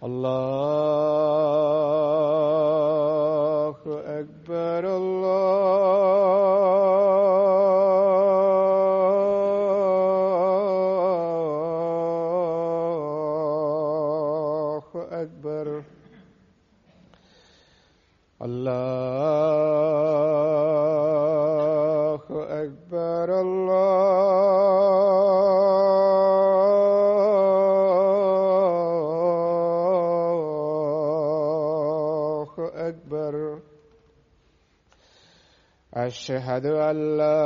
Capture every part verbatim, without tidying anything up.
الله أكبر الله أكبر الله أكبر الله أكبر. أشهد أن لا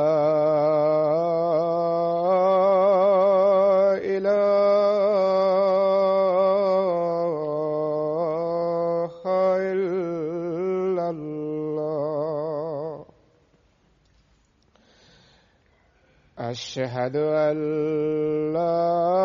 إله إلا الله. أشهد أن لا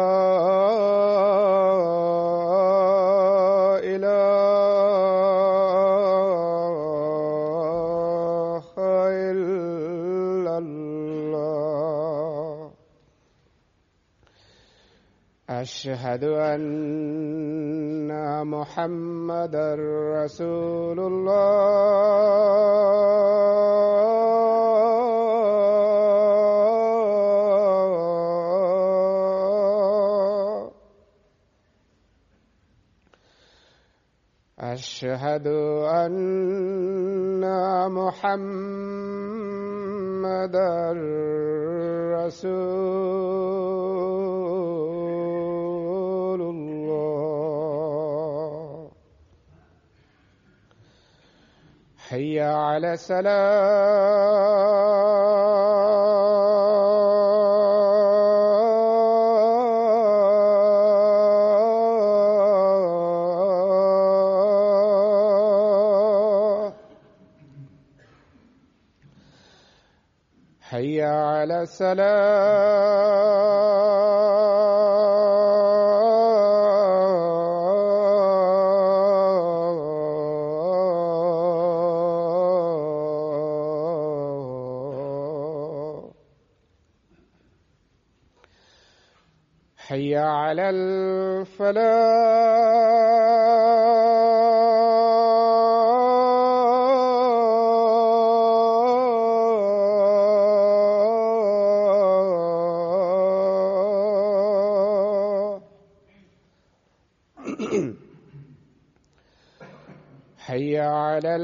أشهد أن محمدًا رسول الله. أشهد أن محمدًا رسول الله. حي على الصلاة. حي على الصلاة. حي على الفلاح. حي على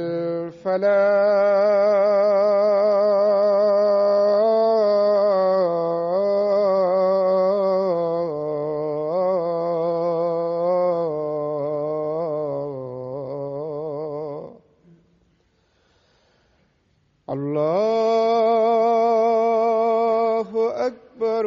الفلاح. الله أكبر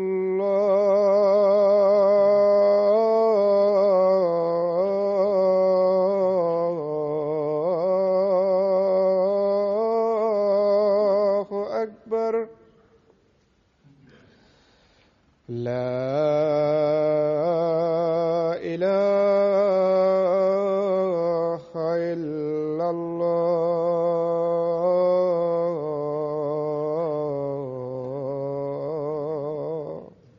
الله أكبر. لا إله إلا الله.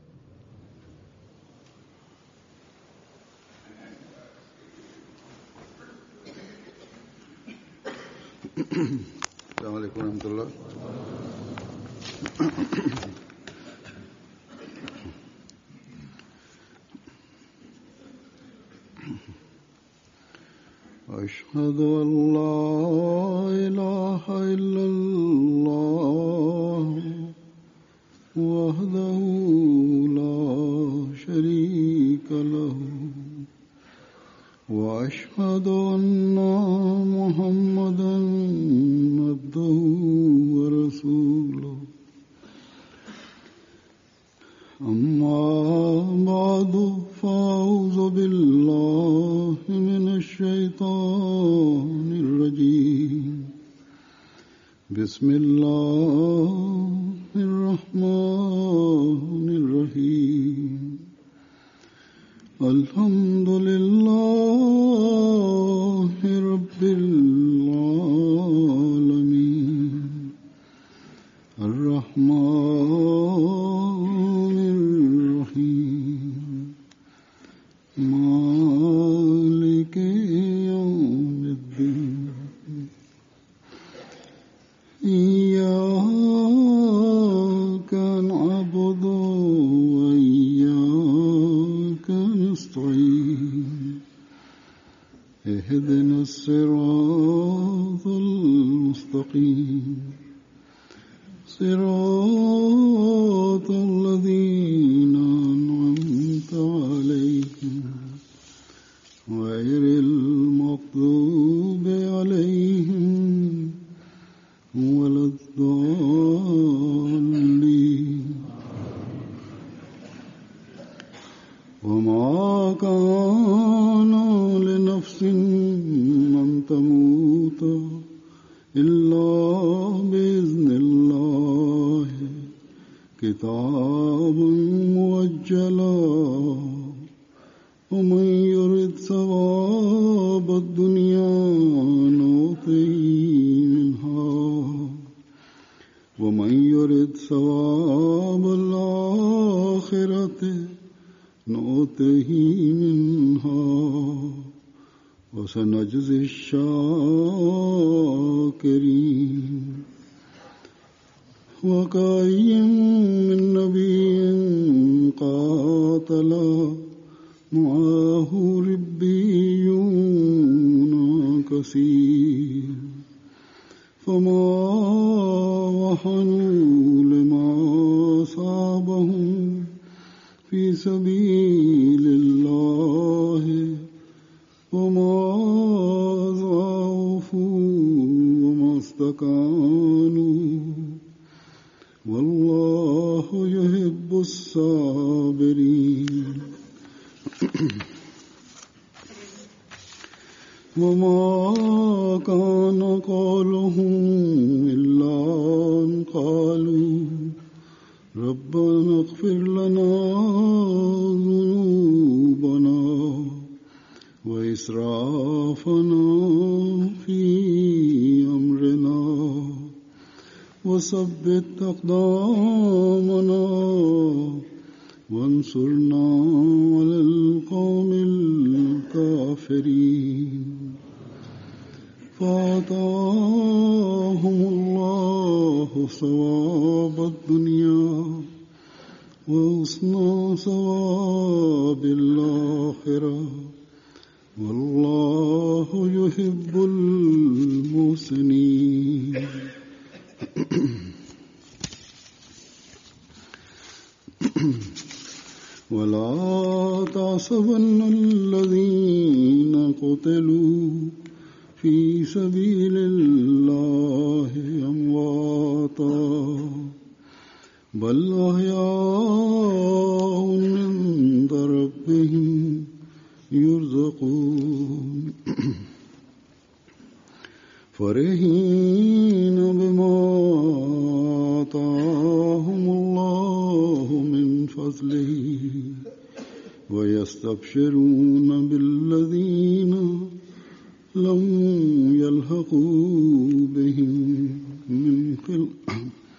السلام عليكم ورحمة الله. أشهد أن لا إله إلا الله وحده لا شريك له وأشهد أن محمدًا عبده ورسوله. أما بعد فأعوذ بالله من الشيطان الرجيم. بسم الله الرحمن الرحيم. الحمد لله رب العالمين الرحمن الرحيم مالك اهدنا الصراط المستقيم صراط الذين أنعمت عليهم غير المغضوب عليهم ولا الضالين وما كان لنفس أن تموت إلا بإذن الله كتابا مؤجلا ومن يرد ثواب الدنيا نؤته منها ومن يرد ثواب الآخرة نؤته منها وسنجزي الشاكرين وكأين من نبي قاتل معه ربيون كثير فما وهنوا لما أصابهم في سبيل الله وما ضعفوا وما استكانوا والله يحب الصابرين وما كان قولهم إلا أن قالوا ربنا اغفر لنا ذنوبنا وإسرافنا في أمرنا وثبت أقدامنا وانصرنا على القوم الكافرين فآتاهم الله ثواب الدنيا وحسن ثواب الآخرة والله يحب المحسنين ولا تحسبن الذين قتلوا في سبيل الله أمواتا بل أحياء عند ربهم يرزقون فرحين بما آتاهم الله من فضله ويستبشرون بالذين لم يلحقوا بهم من خلفهم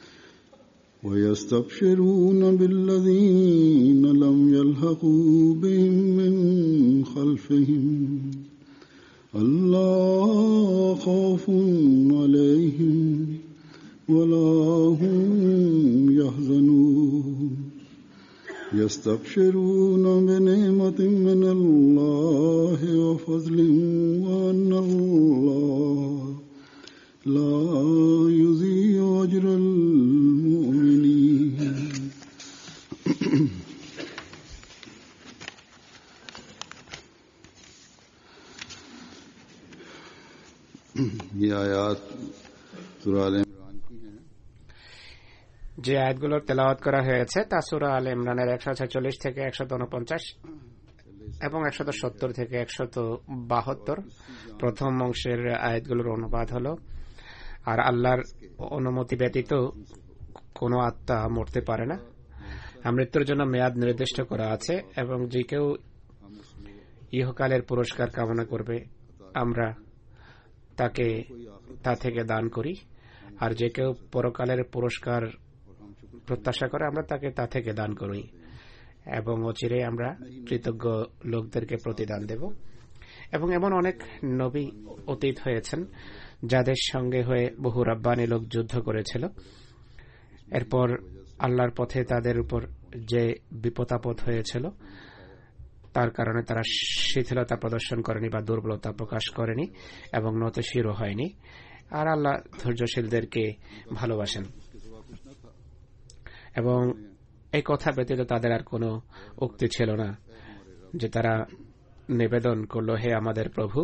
ويستبشرون بالذين لم يلحقوا بهم من خلفهم ألا خوف عليهم ولا هم يحزنون يستبشرون بنعمة من الله وفضل وأن الله لا يضيع أجر المؤمنين ये आयात सूरा आल इमरान की हैं। যে আয়াতগুলোর তেলাওয়াত করা হয়েছে তা সূরা আল ইমরানের একশো ছেচল্লিশ থেকে একশত উনপঞ্চাশ এবং একশত সত্তর থেকে একশত বাহাত্তর প্রথম অংশের আয়াতগুলোর অনুবাদ হল, আর আল্লাহর অনুমতি ব্যতীত কোনো আত্মা মরতে পারে না, মৃত্যুর জন্য মেয়াদ নির্দিষ্ট করা আছে এবং যে কেউ ইহকালের পুরস্কার কামনা করবে আমরা তাকে তা থেকে দান করি, আর যে কেউ পরকালের পুরস্কার প্রত্যাশা করে আমরা তাকে তা থেকে দান করি এবং অচিরে আমরা কৃতজ্ঞ লোকদেরকে প্রতিদান দেব। এবং এমন অনেক নবী অতীত হয়েছেন যাদের সঙ্গে হয়ে বহু রাব্বানী লোক যুদ্ধ করেছিল, এরপর আল্লাহর পথে তাদের উপর যে বিপদাপদ হয়েছিল তার কারণে তারা শিথিলতা প্রদর্শন করেনি বা দুর্বলতা প্রকাশ করেনি এবং নতশিরও হয়নি। আর আল্লাহ ধৈর্যশীলদেরকে ভালোবাসেন এবং এই কথা ব্যতীত তাদের আর কোনো উক্তি ছিল না যে তারা নিবেদন করল, হে আমাদের প্রভু,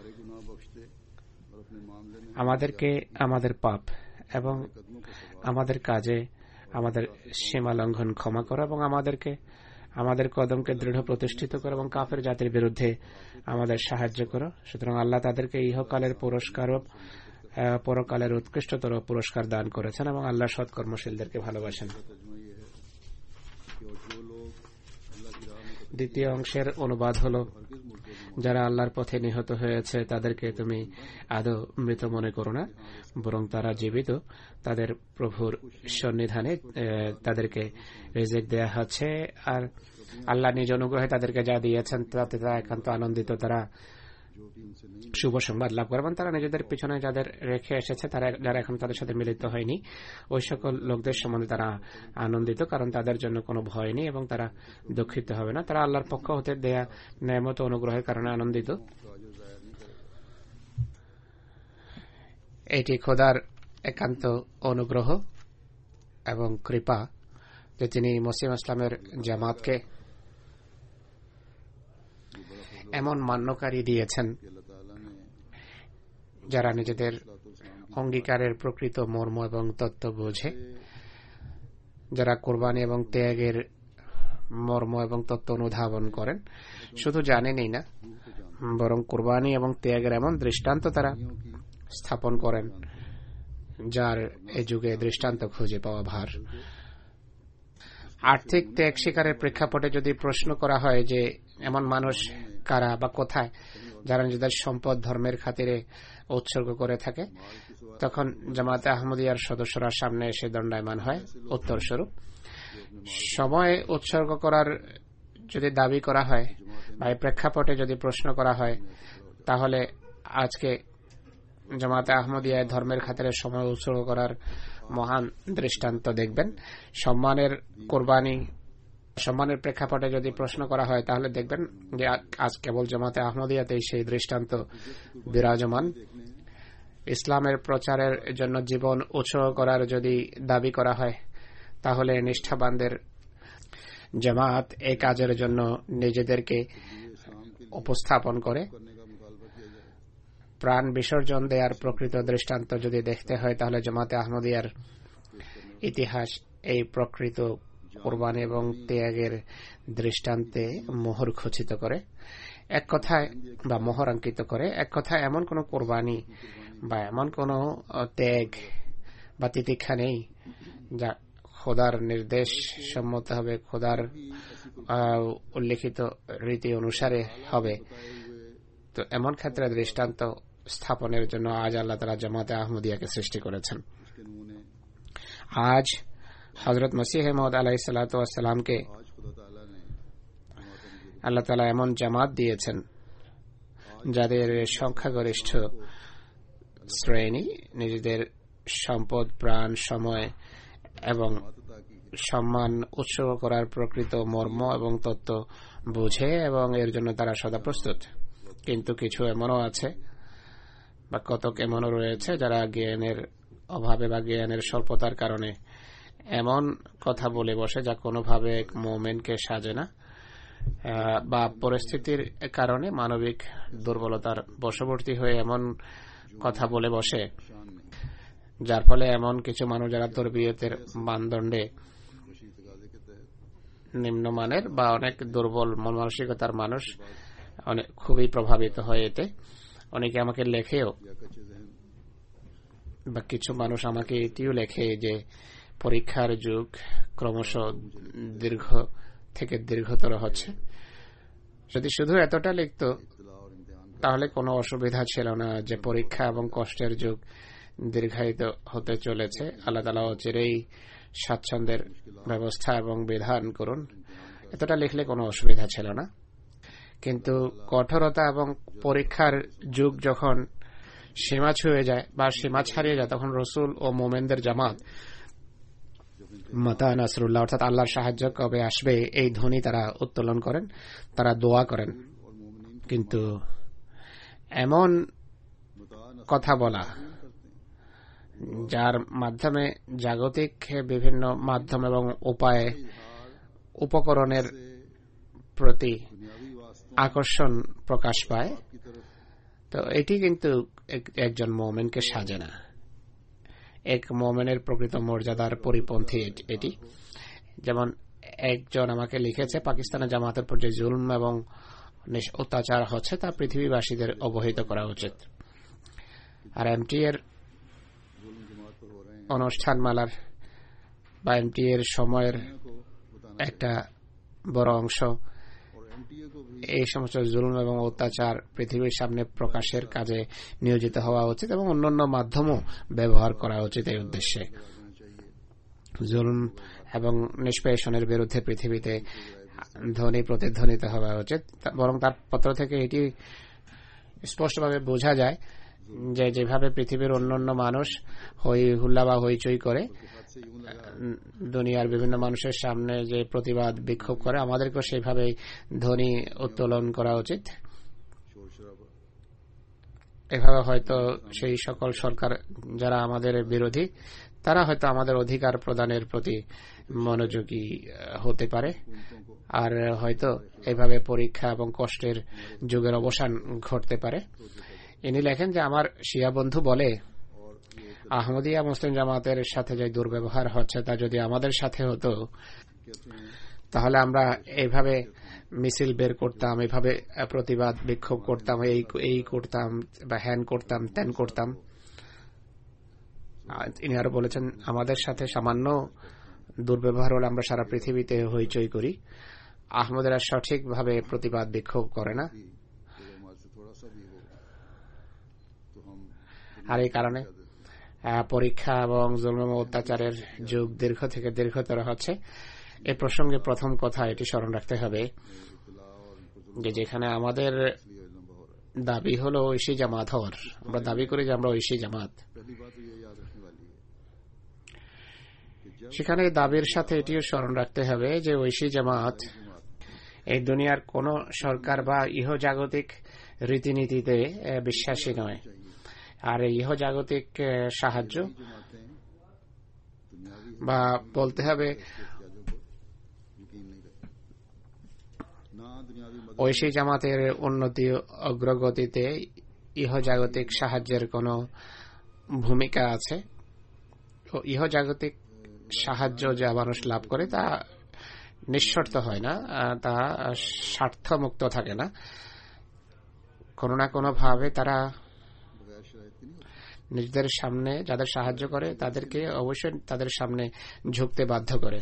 আমাদেরকে আমাদের পাপ এবং আমাদের কাজে আমাদের সীমা লঙ্ঘন ক্ষমা করো এবং আমাদেরকে আমাদের কদমকে দৃঢ় প্রতিষ্ঠিত করো এবং কাফের জাতির বিরুদ্ধে আমাদের সাহায্য করো। সুতরাং আল্লাহ তাদেরকে ইহকালের পুরস্কার ও পরকালের উৎকৃষ্টতর পুরস্কার দান করেছেন এবং আল্লাহ সৎকর্মশীলদেরকে ভালোবাসেন। দ্বিতীয় অংশের অনুবাদ হল, যারা আল্লাহর পথে নিহত হয়েছে তাদেরকে তুমি আদৌ মৃত মনে করো না, বরং তারা জীবিত। তাদের প্রভুর সন্নিধানে তাদেরকে রিজিক দেয়া হচ্ছে আর আল্লাহ নিজ অনুগ্রহে তাদেরকে যা দিয়েছেন তাতে তারা একান্ত আনন্দিত। তারা শুভ সংবাদ লাভ করবেন। তারা নিজেদের পিছনে যাদের রেখে এসেছে, তারা যারা এখন তাদের সাথে মিলিত হয়নি, ওই সকল লোকদের সম্বন্ধে তারা আনন্দিত, কারণ তাদের জন্য কোনো ভয় নেই এবং তারা দুঃখিত হবে না। তারা আল্লাহর পক্ষ হতে দেয়া নেয়ামত অনুগ্রহের কারণে আনন্দিত। এটি খোদার একান্ত অনুগ্রহ এবং কৃপা যে তিনি মুসলিম ইসলামের জামাতকে এমন মান্যকারী দিয়েছেন যারা নিজেদের অঙ্গীকারের প্রকৃত মর্ম এবং তত্ত্ব বোঝে, যারা কোরবানি এবং ত্যাগের মর্ম এবং তত্ত্ব অনুধাবন করেন। শুধু জানেনই না, বরং কোরবানি এবং ত্যাগের এমন দৃষ্টান্ত তারা স্থাপন করেন যার এই যুগে দৃষ্টান্ত খুঁজে পাওয়া ভার। আর্থিক ত্যাগ স্বীকারের প্রেক্ষাপটে যদি প্রশ্ন করা হয় যে এমন মানুষ কারা বা কোথায় যারা নিজেদের সম্পদ ধর্মের খাতিরে উৎসর্গ করে থাকে, তখন জামাতে আহমদিয়ার সদস্যরা সামনে এসে দণ্ডায়মান হয়। উত্তর স্বরূপ, সময় উৎসর্গ করার যদি দাবি করা হয় বা এই প্রেক্ষাপটে যদি প্রশ্ন করা হয়, তাহলে আজকে জামাতে আহমদিয়ায় ধর্মের খাতিরে সময় উৎসর্গ করার মহান দৃষ্টান্ত দেখবেন। সম্মানের কোরবানি সম্মানের প্রেক্ষাপটে যদি প্রশ্ন করা হয়, তাহলে দেখবেন যে আজ কেবল জামাতে আহমদিয়াতেই সেই দৃষ্টান্ত বিরাজমান। ইসলামের প্রচারের জন্য জীবন উৎসর্গ করার যদি দাবি করা হয়, তাহলে নিষ্ঠাবানদের জামাত এই কাজের জন্য নিজেদেরকে উপস্থাপন করে। প্রাণ বিসর্জন দেওয়ার প্রকৃত দৃষ্টান্ত যদি দেখতে হয়, তাহলে জামাতে আহমদিয়ার ইতিহাস এই প্রকৃত কোরবানি এবং ত্যাগের দৃষ্টান্তে মোহর খচিত করে, এক কথায় বা মোহরাঙ্কিত করে। এক কথায় এমন কোন কোরবানি বা এমন কোন ত্যাগ বা তিতিক্ষা নেই যা খোদার নির্দেশ সম্মত হবে, খোদার উল্লেখিত রীতি অনুসারে হবে। তো এমন ক্ষেত্রে দৃষ্টান্ত স্থাপনের জন্য আজ আল্লাহ তাআলা জামাতে আহমদিয়াকে সৃষ্টি করেছেন। আজ হযরত মসিহ মউদ আলাইহিস সালাতু ওয়াস সালামকে আল্লাহ তাআলা এমন জামাত দিয়েছেন যাদের সংখ্যাগরিষ্ঠ শ্রেণী নিজেদের সম্পদ, প্রাণ, সময় এবং সম্মান উৎসর্গ করার প্রকৃত মর্ম এবং তত্ত্ব বুঝে এবং এর জন্য তারা সদা প্রস্তুত। কিন্তু কিছু এমনও আছে বা কতক এমনও রয়েছে যারা জ্ঞানের অভাবে বা জ্ঞানের স্বল্পতার কারণে এমন কথা বলে বসে যা কোনোভাবে মুমিনকে সাজে না, বা পরিস্থিতির কারণে মানবিক দুর্বলতার বশবর্তী হয়ে এমন কথা বলে বসে যার ফলে এমন কিছু মানুষ যারা তরবিয়তের মানদণ্ডে নিম্নমানের বা অনেক দুর্বল মন মানসিকতার মানুষ অনেক খুবই প্রভাবিত হয় এতে। অনেকে আমাকে লেখেও বা কিছু মানুষ আমাকে এটিও লেখে যে পরীক্ষার যুগ ক্রমশ দীর্ঘ থেকে দীর্ঘতর হচ্ছে। যদি শুধু এতটা লিখত তাহলে কোনো অসুবিধা ছিল না যে পরীক্ষা এবং কষ্টের যুগ দীর্ঘায়িত হতে চলেছে। আল্লাহ তাআলা অচিরেই স্বাচ্ছন্দ্যের ব্যবস্থা এবং বিধান করুন, এতটা লিখলে কোনো অসুবিধা ছিল না। কিন্তু কঠোরতা এবং পরীক্ষার যুগ যখন সীমা ছুঁয়ে যায় বা সীমা ছাড়িয়ে যায়, তখন রসুল ও মোমেনদের জামাত মাতা নাসরুল্লাহ অর্থাৎ আল্লাহর সাহায্য কবে আসবে এই ধ্বনি তারা উত্তোলন করেন, তারা দোয়া করেন। কিন্তু এমন কথা বলা যার মাধ্যমে জাগতিক বিভিন্ন মাধ্যম এবং উপায়ে উপকরণের প্রতি আকর্ষণ প্রকাশ পায়, তো এটি কিন্তু একজন মুমিনকে সাজে না। এক মুমিনের প্রকৃত মর্যাদার পরিপন্থী এটি। যেমন একজন আমাকে লিখেছে, পাকিস্তানের জামাতের উপর যে জুলম এবং অত্যাচার হচ্ছে তা পৃথিবীবাসীদের অবহিত করা উচিত। আর এমটি এর অনুষ্ঠানমালার বা এমটি এর সময়ের একটা বড় অংশ এই সমস্ত জুলুম এবং অত্যাচার পৃথিবীর সামনে প্রকাশের কাজে নিয়োজিত হওয়া উচিত এবং অন্যান্য মাধ্যমও ব্যবহার করা উচিত এই উদ্দেশ্যে। জুলুম এবং নিষ্পেষণের বিরুদ্ধে পৃথিবীতে ধ্বনি প্রতিধ্বনিত হওয়া উচিত। বরং তার পত্র থেকে এটি স্পষ্টভাবে বোঝা যায় যে যেভাবে পৃথিবীর অন্যান্য মানুষ হই হুল্লা বা হইচই করে দুনিয়ার বিভিন্ন মানুষের সামনে যে প্রতিবাদ বিক্ষোভ করে, আমাদেরকেও সেইভাবে ধ্বনি উত্তোলন করা উচিত। এভাবে হয়তো সেই সকল সরকার যারা আমাদের বিরোধী তারা হয়তো আমাদের অধিকার প্রদানের প্রতি মনোযোগী হতে পারে, আর হয়তো এভাবে পরীক্ষা এবং কষ্টের যুগের অবসান ঘটতে পারে। ইনি লেখেন যে আমার শিয়া বন্ধু বলে আহমদিয়া মুসলিম জামাতের সাথে যে দুর্ব্যবহার হচ্ছে তা যদি আমাদের সাথে হতো তাহলে আমরা এইভাবে মিছিল বের করতাম, এইভাবে প্রতিবাদ বিক্ষোভ করতাম, এই এই করতাম বা হ্যান করতাম ত্যান করতাম। তিনি আরো বলেছেন আমাদের সাথে সামান্য দুর্ব্যবহার হলে আমরা সারা পৃথিবীতে হইচই করি। আহমদেরা সঠিকভাবে প্রতিবাদ বিক্ষোভ করে না, আর এই কারণে পরীক্ষা এবং জুলুম ও অত্যাচারের যুগ দীর্ঘ থেকে দীর্ঘতর হচ্ছে। এ প্রসঙ্গে প্রথম কথা এটি স্মরণ রাখতে হবে যে যেখানে আমাদের দাবি হলো ঐশী জামাত হওয়ার, আমরা দাবি করি যে আমরা ঐশী জামাত, সেখানে দাবির সাথে এটিও স্মরণ রাখতে হবে যে ঐশী জামাত এই দুনিয়ার কোন সরকার বা ইহজাগতিক রীতিনীতিতে বিশ্বাসী নয়। আর ইহজাগতিক সাহায্য বা বলতে হবে ঐশী জামাতের উন্নতি অগ্রগতিতে ইহজাগতিক সাহায্যের কোন ভূমিকা আছে। ইহজাগতিক সাহায্য যা মানুষ লাভ করে তা নিঃশর্ত হয় না, তা স্বার্থমুক্ত থাকে না। কোনো না কোনো ভাবে তারা নিজেদের সামনে যাদের সাহায্য করে তাদেরকে অবশ্যই তাদের সামনে ঝুঁকতে বাধ্য করে।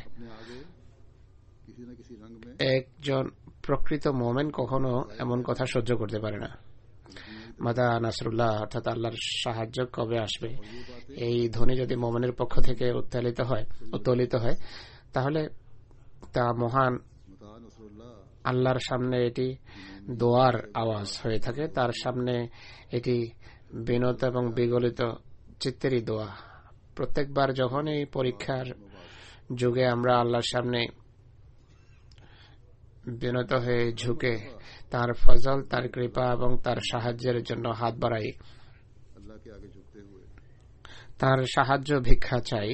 একজন প্রকৃত মোমেন কখনো এমন কথা সহ্য করতে পারে না। মাতা নাসরুল্লাহ অর্থাৎ আল্লাহর সাহায্য কবে আসবে এই ধ্বনি যদি মোমেনের পক্ষ থেকে উত্তোলিত হয় উত্তোলিত হয় তাহলে তা মহান আল্লাহর সামনে এটি দোয়ার আওয়াজ হয়ে থাকে। তার সামনে এটি বিনত এবং বিগলিত চিত্তেরই দোয়া। প্রত্যেকবার যখন এই পরীক্ষার যুগে আমরা আল্লাহর সামনে বিনত হয়ে ঝুঁকে তার ফজল, তার কৃপা এবং তার সাহায্যের জন্য হাত বাড়াই, তার সাহায্য ভিক্ষা চাই,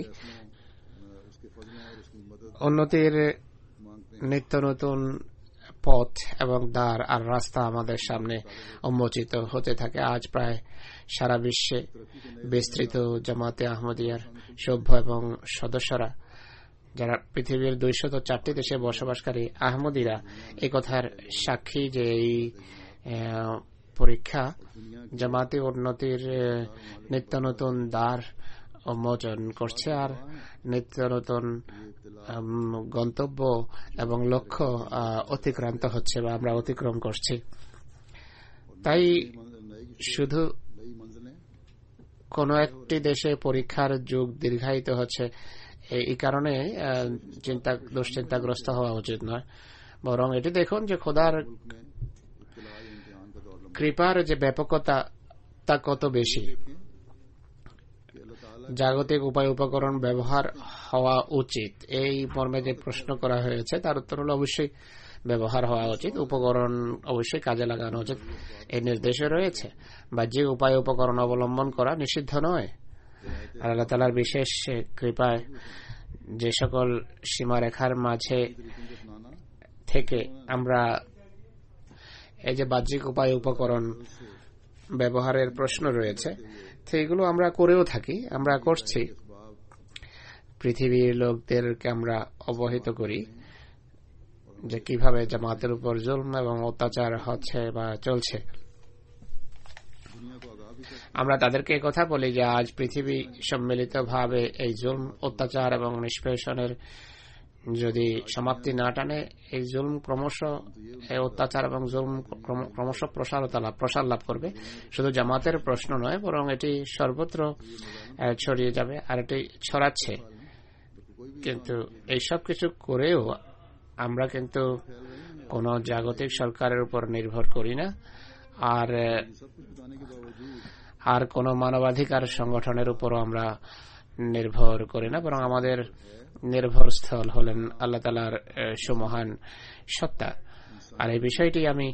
উন্নতির নিত্য নতুন পথ এবং দ্বার আর রাস্তা আমাদের সামনে উন্মোচিত হতে থাকে। আজ প্রায় সারা বিশ্বে বিস্তৃত জামাতে আহমদিয়ার সভ্য এবং সদস্যরা যারা পৃথিবীর দুইশত চারটি দেশে বসবাসকারী আহমদিরা এই কথার সাক্ষী যে এই পরীক্ষা জামাতে উন্নতির নিত্য নতুন দ্বার উন্মোচন করছে আর নিত্য নতুন গন্তব্য এবং লক্ষ্য অতিক্রান্ত হচ্ছে বা আমরা অতিক্রম করছি। তাই শুধু কোন একটি দেশে পরীক্ষার যুগ দীর্ঘায়িত হচ্ছে এই কারণে চিন্তা দুশ্চিন্তাগ্রস্ত হওয়া উচিত নয়, বরং এটি দেখুন যে খোদার কৃপার যে ব্যাপকতা তা কত বেশি। জাগতিক উপায় উপকরণ ব্যবহার হওয়া উচিত, এই মর্মে যে প্রশ্ন করা হয়েছে তার উত্তর হলো অবশ্যই ব্যবহার হওয়া উচিত, উপকরণ অবশ্যই কাজে লাগানো উচিত, এই নির্দেশে রয়েছে। বা যে উপায় উপকরণ অবলম্বন করা নিষিদ্ধ নয়। আর আল্লাহ তাআলার বিশেষ কৃপায় যে সকল সীমারেখার মাঝে থেকে আমরা এই যে বাহ্যিক উপায় উপকরণ ব্যবহারের প্রশ্ন রয়েছে, সেইগুলো আমরা করেও থাকি, আমরা করছি। পৃথিবীর লোকদেরকে আমরা অবহিত করি যে কিভাবে জামাতের উপর জুলম এবং অত্যাচার হচ্ছে বা চলছে। আমরা তাদেরকে কথা বলি যে আজ পৃথিবী সম্মিলিতভাবে এই জুলম, অত্যাচার এবং নিষ্পেষণের যদি সমাপ্তি না টানে, এই জুলম ক্রমশ, এই অত্যাচার এবং জুলম ক্রমশ প্রসারতা লাভ প্রসার লাভ করবে। শুধু জামাতের প্রশ্ন নয়, বরং এটি সর্বত্র ছড়িয়ে যাবে, আর এটি ছড়াচ্ছে। কিন্তু এইসব কিছু করেও আমরা কিন্তু কোন জাগতিক সরকারের উপর নির্ভর করি না, আর আর কোন মানবাধিকার সংগঠনের উপরও আমরা নির্ভর করি না, বরং আমাদের নির্ভরস্থল হলেন আল্লাহ তাআলার সুমহান সত্তা। আর এই বিষয়টি আমি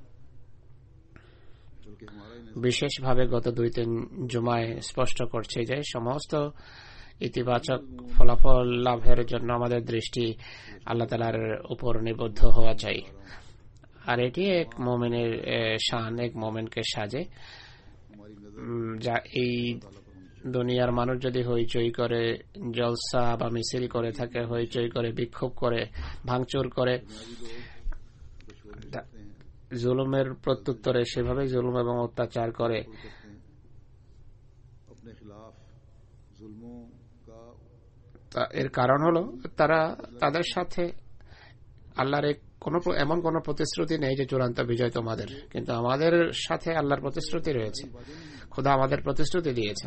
বিশেষভাবে গত দুই তিন জুমায় স্পষ্ট করছি যে সমস্ত ইতিবাচক ফলাফল লাভের জন্য আমাদের দৃষ্টি আল্লাহ তাআলার উপর নিবদ্ধ হওয়া চাই। আর এটি এক মুমিনের শান, এক মুমিনকে সাজে। যা এই দুনিয়ার মানুষ যদি হইচই করে, জলসা বা মিছিল করে থাকে, হইচই করে, বিক্ষোভ করে, ভাঙচুর করে, জুলুমের প্রত্যুত্তরে সেভাবে জুলুম এবং অত্যাচার করে, এর কারণ হলো তারা তাদের সাথে আল্লাহর কোন এমন কোন প্রতিশ্রুতি নেই যে চূড়ান্ত বিজয় তোমাদের, কিন্তু আমাদের সাথে আল্লাহর প্রতিশ্রুতি রয়েছে। খোদা আমাদের প্রতিশ্রুতি দিয়েছেন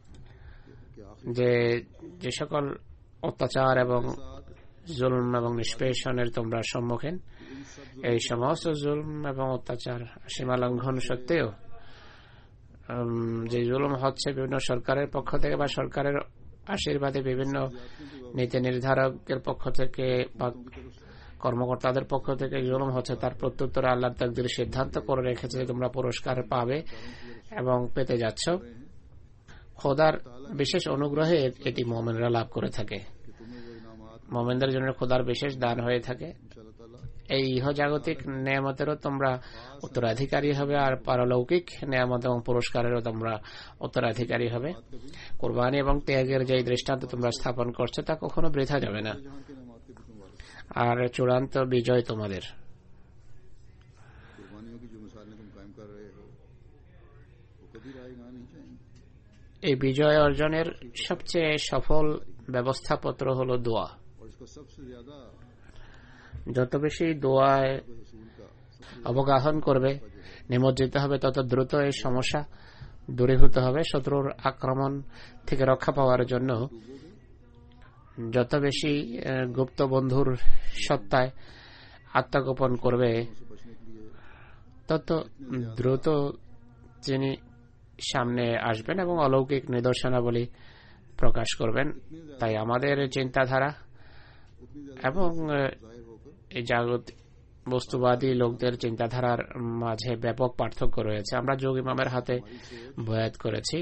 যে যে সকল অত্যাচার এবং জুলম এবং নিষ্পেষণের তোমরা সম্মুখীন, এই সমস্ত জুলম এবং অত্যাচার সীমা লঙ্ঘন সত্ত্বেও যে জুলুম হচ্ছে বিভিন্ন সরকারের পক্ষ থেকে বা সরকারের আশীর্বাদে বিভিন্ন নীতি নির্ধারকের পক্ষ থেকে বা কর্মকর্তাদের পক্ষ থেকে জুলুম হচ্ছে, তার প্রত্যুত্তরে আল্লাহ তাকদীর সিদ্ধান্ত করে রেখেছে যে তোমরা পুরস্কার পাবে এবং পেতে যাচ্ছ। খোদার বিশেষ অনুগ্রহে এটি মুমিনরা লাভ করে থাকে, মুমিনদের জন্য খোদার বিশেষ দান হয়ে থাকে। এই ইহজাগতিক নেয়ামতেরও তোমরা উত্তরাধিকারী হবে, আর পারলৌকিক নেয়ামত এবং পুরস্কারেরও তোমরা উত্তরাধিকারী হবে। কুরবানি এবং ত্যাগের যে দৃষ্টান্ত তোমরা স্থাপন করছো তা কখনো বৃথা যাবে না, আর চূড়ান্ত বিজয় তোমাদের। এই বিজয় অর্জনের সবচেয়ে সফল ব্যবস্থাপত্র হল দোয়া। যত বেশি দোয়ায় অবগাহন করবে, নিমজ্জিত হবে, তত দ্রুত এই সমস্যা দূরীভূত হবে। শত্রুর আক্রমণ থেকে রক্ষা পাওয়ার জন্য যত বেশি গুপ্ত বন্ধুর সত্তায় আত্মগোপন করবে, তত দ্রুত তিনি সামনে আসবেন এবং অলৌকিক নিদর্শনাবলী প্রকাশ করবেন। তাই আমাদের চিন্তাধারা এবং এই জাগত বস্তুবাদী লোকদের চিন্তাধারার মাঝে ব্যাপক পার্থক্য রয়েছে। আমরা যোগ ইমামের হাতে বয়াত করেছি,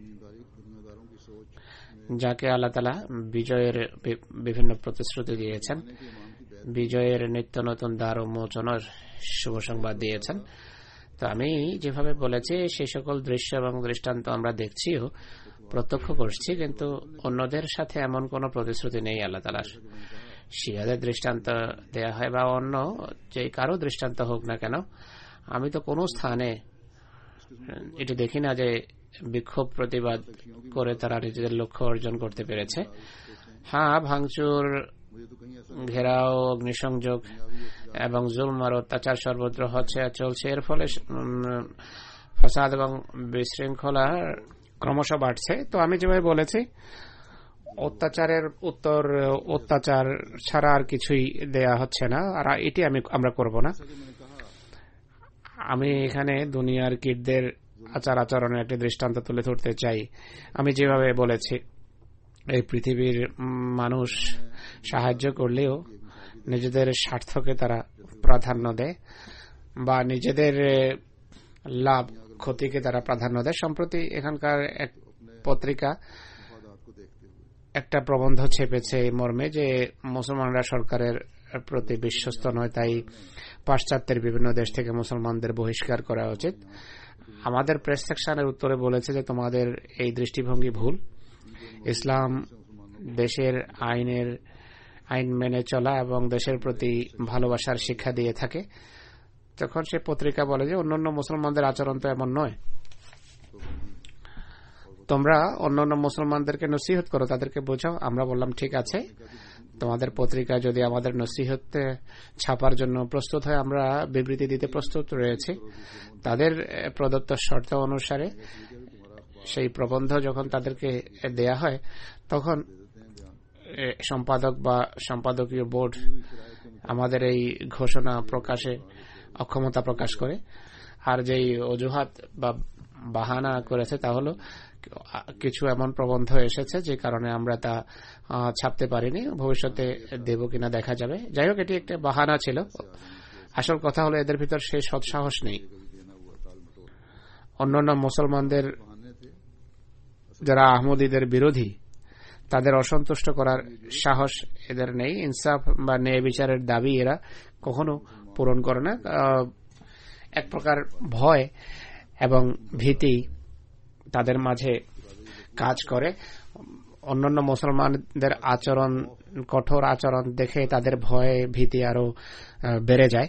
যাকে আল্লাহ তাআলা বিজয়ের বিভিন্ন প্রতিশ্রুতি দিয়েছেন, বিজয়ের নিত্য নতুন দ্বার উন্মোচনের শুভ সংবাদ দিয়েছেন। তো আমি যেভাবে বলেছি সেই সকল দৃশ্য এবং দৃষ্টান্ত আমরা দেখছিও, প্রত্যক্ষ করছি, কিন্তু অন্যদের সাথে এমন কোন প্রতিশ্রুতি নেই আল্লাহ তাআলার। শিয়াদের দৃষ্টান্ত দেয়া হয় বা অন্য যে কারো দৃষ্টান্ত হোক না কেন, আমি তো কোনো স্থানে এটি দেখি না যে বিক্ষোভ প্রতিবাদ করে তারা নিজেদের লক্ষ্য অর্জন করতে পেরেছে। হ্যাঁ, ভাঙচুর, ঘেরাও, অগ্নিসংযোগ এবং জুলম আর অত্যাচার সর্বত্র হচ্ছে চলছে। এর ফলে ফাসাদ এবং বিশৃঙ্খলা ক্রমশ বাড়ছে। তো আমি যেভাবে বলেছি, অত্যাচারের উত্তর অত্যাচার ছাড়া আর কিছুই দেয়া হচ্ছে না, আর এটি আমি আমরা করব না। আমি এখানে দুনিয়ার কীটদের আচার আচরণের একটি দৃষ্টান্ত তুলে ধরতে চাই। আমি যেভাবে বলেছি, এই পৃথিবীর মানুষ সাহায্য করলেও নিজেদের স্বার্থকে তারা প্রাধান্য দেয় বা নিজেদের লাভ ক্ষতিকে তারা প্রাধান্য দেয়। সম্প্রতি এখানকার এক পত্রিকা একটা প্রবন্ধ ছেপেছে এই মর্মে যে মুসলমানরা সরকারের প্রতি বিশ্বস্ত নয়, তাই পাশ্চাত্যের বিভিন্ন দেশ থেকে মুসলমানদের বহিষ্কার করা উচিত। আমাদের প্রেস সেকশনের উত্তরে বলেছে যে তোমাদের এই দৃষ্টিভঙ্গি ভুল। ইসলাম দেশের আইনের আইন মেনে চলা এবং দেশের প্রতি ভালোবাসার শিক্ষা দিয়ে থাকে। তখন সে পত্রিকা বলে যে অন্যান্য মুসলমানদের আচরণ তো এমন নয়, তোমরা অন্যান্য মুসলমানদেরকে নসিহত করো, তাদেরকে বোঝাও। আমরা বললাম ঠিক আছে, তোমাদের পত্রিকা যদি আমাদের নসিহত ছাপার জন্য প্রস্তুত হয়, আমরা বিবৃতি দিতে প্রস্তুত রয়েছি। তাদের প্রদত্ত শর্ত অনুসারে সেই প্রবন্ধ যখন তাদেরকে দেয়া হয়, তখন সম্পাদক বা সম্পাদকীয় বোর্ড আমাদের এই ঘোষণা প্রকাশে অক্ষমতা প্রকাশ করে। আর যেই অজুহাত বা বাহানা করেছে তা হলো কিছু এমন প্রবন্ধ এসেছে যে কারণে আমরা তা ছাপতে পারিনি, ভবিষ্যতে দেব কিনা দেখা যাবে। যাই হোক, এটি একটা বাহানা ছিল। আসল কথা হলো এদের ভিতর সেই সৎসাহস নেই। অন্যান্য মুসলমানদের যারা আহমদীদের বিরোধী, তাদের অসন্তুষ্ট করার সাহস এদের নেই। ইনসাফ বা ন্যায় বিচারের দাবি এরা কখনো পূরণ করে না। এক প্রকার ভয় এবং ভীতি তাদের মাঝে কাজ করে। অন্যান্য মুসলমানদের আচরণ, কঠোর আচরণ দেখে তাদের ভয় ভীতি আরো বেড়ে যায়।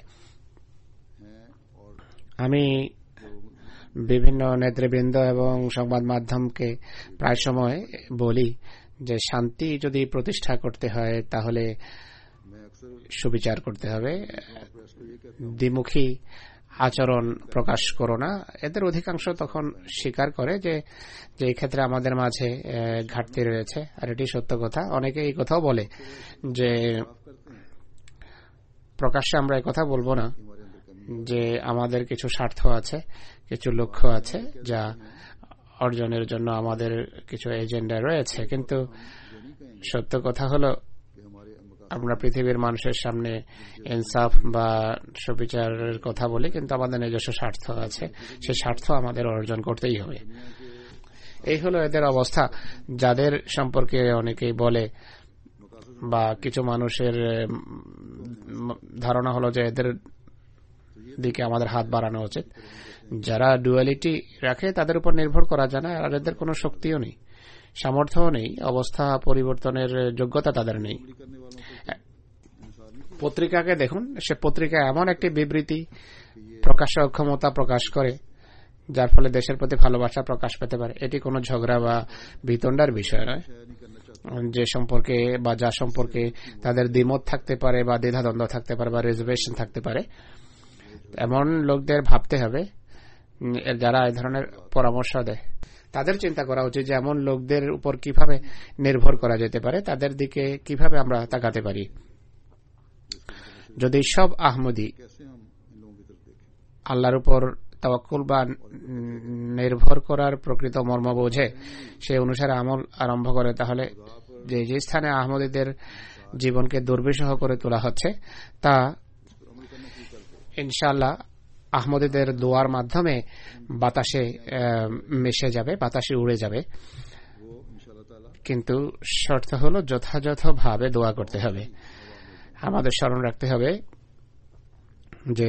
আমি বিভিন্ন নেতৃবৃন্দ এবং সংবাদ মাধ্যমকে প্রায় সময় বলি যে শান্তি যদি প্রতিষ্ঠা করতে হয় তাহলে সুবিচার করতে হবে, দ্বিমুখী আচরণ প্রকাশ করো না। এদের অধিকাংশ তখন স্বীকার করে যে যে এই ক্ষেত্রে আমাদের মাঝে ঘাটতি রয়েছে, আর এটি সত্য কথা। অনেকে এই কথাও বলে যে প্রকাশ্যে আমরা এই কথা বলবো না যে আমাদের কিছু স্বার্থ আছে, কিছু লক্ষ্য আছে যা অর্জনের জন্য আমাদের কিছু এজেন্ডা রয়েছে। কিন্তু সত্য কথা হলো আমরা পৃথিবীর মানুষের সামনে ইনসাফ বা সুবিচারের কথা বলি, কিন্তু আমাদের নিজস্ব স্বার্থ আছে, সেই স্বার্থ আমাদের অর্জন করতেই হবে। এই হলো এদের অবস্থা, যাদের সম্পর্কে অনেকেই বলে বা কিছু মানুষের ধারণা হলো যে এদের দিকে আমাদের হাত বাড়ানো উচিত। যারা ডুয়ালিটি রাখে তাদের উপর নির্ভর করা যায় না, আর এদের কোনো শক্তিও নেই, সামর্থ্যও নেই, অবস্থা পরিবর্তনের যোগ্যতা তাদের নেই। পত্রিকাকে দেখুন, সে পত্রিকা এমন একটি বিবৃতি প্রকাশে অক্ষমতা প্রকাশ করে যার ফলে দেশের প্রতি ভালোবাসা প্রকাশ পেতে পারে। এটি কোনো ঝগড়া বা বিতণ্ডার বিষয় নয়, যে সম্পর্কে বা যা সম্পর্কে তাদের দ্বিমত থাকতে পারে বা দ্বিধাদ্বন্দ্ব থাকতে পারে বা রিজার্ভেশন থাকতে পারে। এমন লোকদের ভাবতে হবে যারা এই ধরনের পরামর্শ দেয়, তাদের চিন্তা করা উচিত যে এমন লোকদের উপর কিভাবে নির্ভর করা যেতে পারে, তাদের দিকে কিভাবে আমরা তাকাতে পারি। যদি সব আহমদী আল্লাহর উপর তাওয়াক্কুল বা নির্ভর করার প্রকৃত মর্ম বোঝে, সে অনুসারে আমল আরম্ভ করে, তাহলে যে যে স্থানে আহমদীদের জীবনকে দুর্বিষহ করে তোলা হচ্ছে তা ইনশাআল্লাহ আহমদীদের দোয়ার মাধ্যমে বাতাসে মিশে যাবে, বাতাসে উড়ে যাবে। কিন্তু শর্ত হলো যথাযথভাবে দোয়া করতে হবে। আমাদের স্মরণ রাখতে হবে যে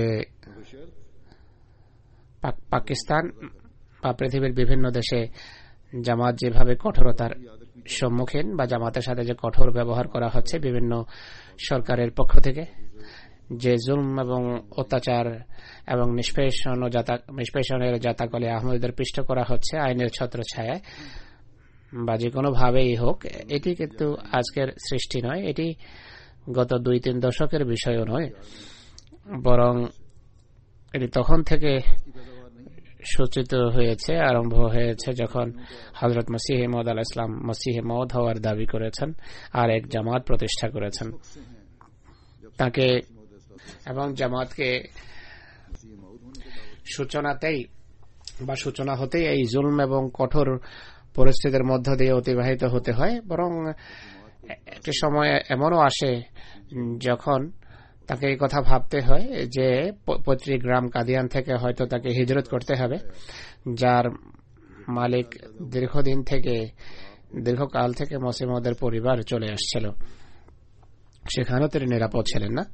পাকিস্তান বা পৃথিবীর বিভিন্ন দেশে জামাত যেভাবে কঠোরতার সম্মুখীন বা জামাতের সাথে যে কঠোর ব্যবহার করা হচ্ছে বিভিন্ন সরকারের পক্ষ থেকে, যে জুলম এবং অত্যাচার এবং নিষ্পেষণ ও নিষ্পেষণের জাতাকলে আহমদীদের পিষ্ট করা হচ্ছে আইনের ছত্র ছায়ায় বা যে কোনো ভাবেই হোক, এটি কিন্তু আজকের সৃষ্টি নয়, এটি গত দুই তিন দশকের বিষয়ও নয়, বরং এটি তখন থেকে সূচিত হয়েছে, আরম্ভ হয়েছে যখন হযরত মসিহ মাউদ আলাইহিস সালাম মসিহ মাউদ হওয়ার দাবি করেছেন আর এক জামাত প্রতিষ্ঠা করেছেন। তাকে এবং জামাতকে সূচনাতেই বা সূচনা হতেই এই জুলম এবং কঠোর পরিস্থিতির মধ্য দিয়ে অতিবাহিত হতে হয়, বরং একটি সময় এমনও আসে যখন তাকে এই কথা ভাবতে হয় যে পৈতৃক গ্রাম কাদিয়ান থেকে হয়তো তাকে হিজরত করতে হবে, যার মালিক দীর্ঘদিন থেকে দীর্ঘকাল থেকে মসিহ মউদের পরিবার চলে আসছিল, সেখানেও তিনি নিরাপদ ছিলেন না।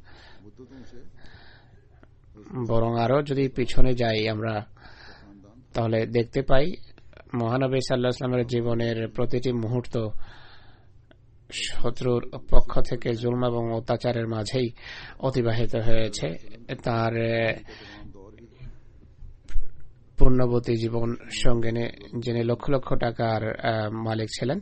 বরং আরো যদি পিছনে যাই আমরা, তাহলে দেখতে পাই মহানবী সাল্লাল্লাহু আলাইহি ওয়াসাল্লামের জীবনের প্রতিটি মুহূর্ত শত্রুর পক্ষ থেকে জুলম এবং অত্যাচারের মাঝেই অতিবাহিত হয়েছে। তার পূর্ণবতী জীবন সঙ্গিনী, যিনি লক্ষ লক্ষ টাকার মালিক ছিলেন,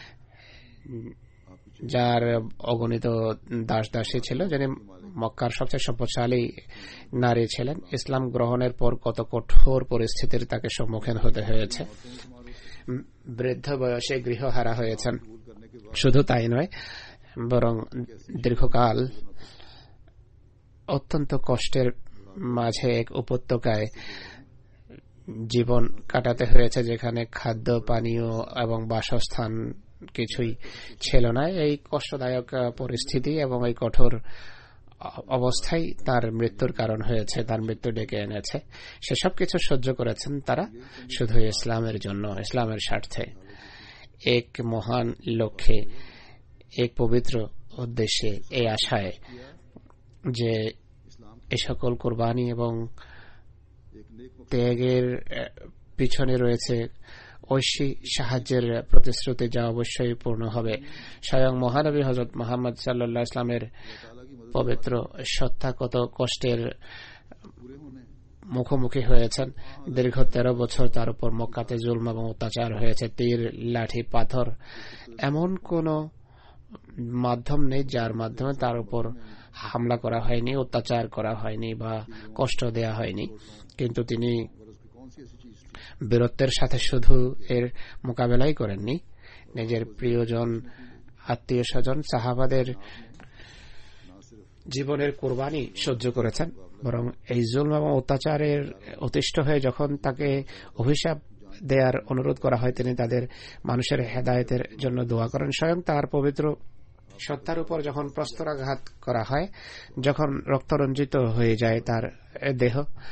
যার অগণিত দাস দাসী ছিল, যিনি মক্কার সবচেয়ে সম্পদশালী নারী ছিলেন, ইসলাম গ্রহণের পর কত কঠোর পরিস্থিতির তাকে সম্মুখীন হতে হয়েছে। বৃদ্ধ বয়সে গৃহহারা হয়েছেন। শুধু তাই নয়, বরং দীর্ঘকাল অত্যন্ত কষ্টের মাঝে এক উপত্যকায় জীবন কাটাতে হয়েছে, যেখানে খাদ্য পানীয় এবং বাসস্থান কিছুই ছিল না। এই কষ্টদায়ক পরিস্থিতি এবং এই কঠোর অবস্থায় তার মৃত্যুর কারণ হয়েছে, তার মৃত্যু ডেকে এনেছে। সেসব কিছু সহ্য করেছেন তারা শুধু ইসলামের জন্য, ইসলামের স্বার্থে, এক মহান লক্ষ্যে, এক পবিত্র উদ্দেশ্যে, এই আশায় যে এই সকল কুরবানি এবং ত্যাগের পিছনে রয়েছে ঐশী সাহায্যের প্রতিশ্রুতি, যা অবশ্যই পূর্ণ হবে। স্বয়ং মহানবী হযরত মুহাম্মদ সাল্লাল্লাহু আলাইহি ওয়াসাল্লামের পবিত্র সত্তা কত কষ্টের মুখোমুখি হয়েছেন। দীর্ঘ তেরো বছর তার উপর মক্কাতে জুলম এবং অত্যাচার হয়েছে। তীর, লাঠি, পাথর, এমন কোন মাধ্যম নেই যার মাধ্যমে তার উপর হামলা করা হয়নি, অত্যাচার করা হয়নি বা কষ্ট দেয়া হয়নি। কিন্তু তিনি বীরত্বের সাথে শুধু এর মোকাবেলাই করেননি, নিজের প্রিয়জন, আত্মীয় স্বজন, সাহাবাদের জীবনের কোরবানি সহ্য করেছেন। বরং এই জুলম এবং অত্যাচারের অতিষ্ঠ হয়ে যখন তাকে অভিশাপ দেওয়ার অনুরোধ করা হয়, তিনি তাদের মানুষের হেদায়েতের জন্য দোয়া করেন। স্বয়ং তার পবিত্র সত্তার উপর যখন প্রস্তরাঘাত করা হয়, যখন রক্তরঞ্জিত হয়ে যায় তার দেহ,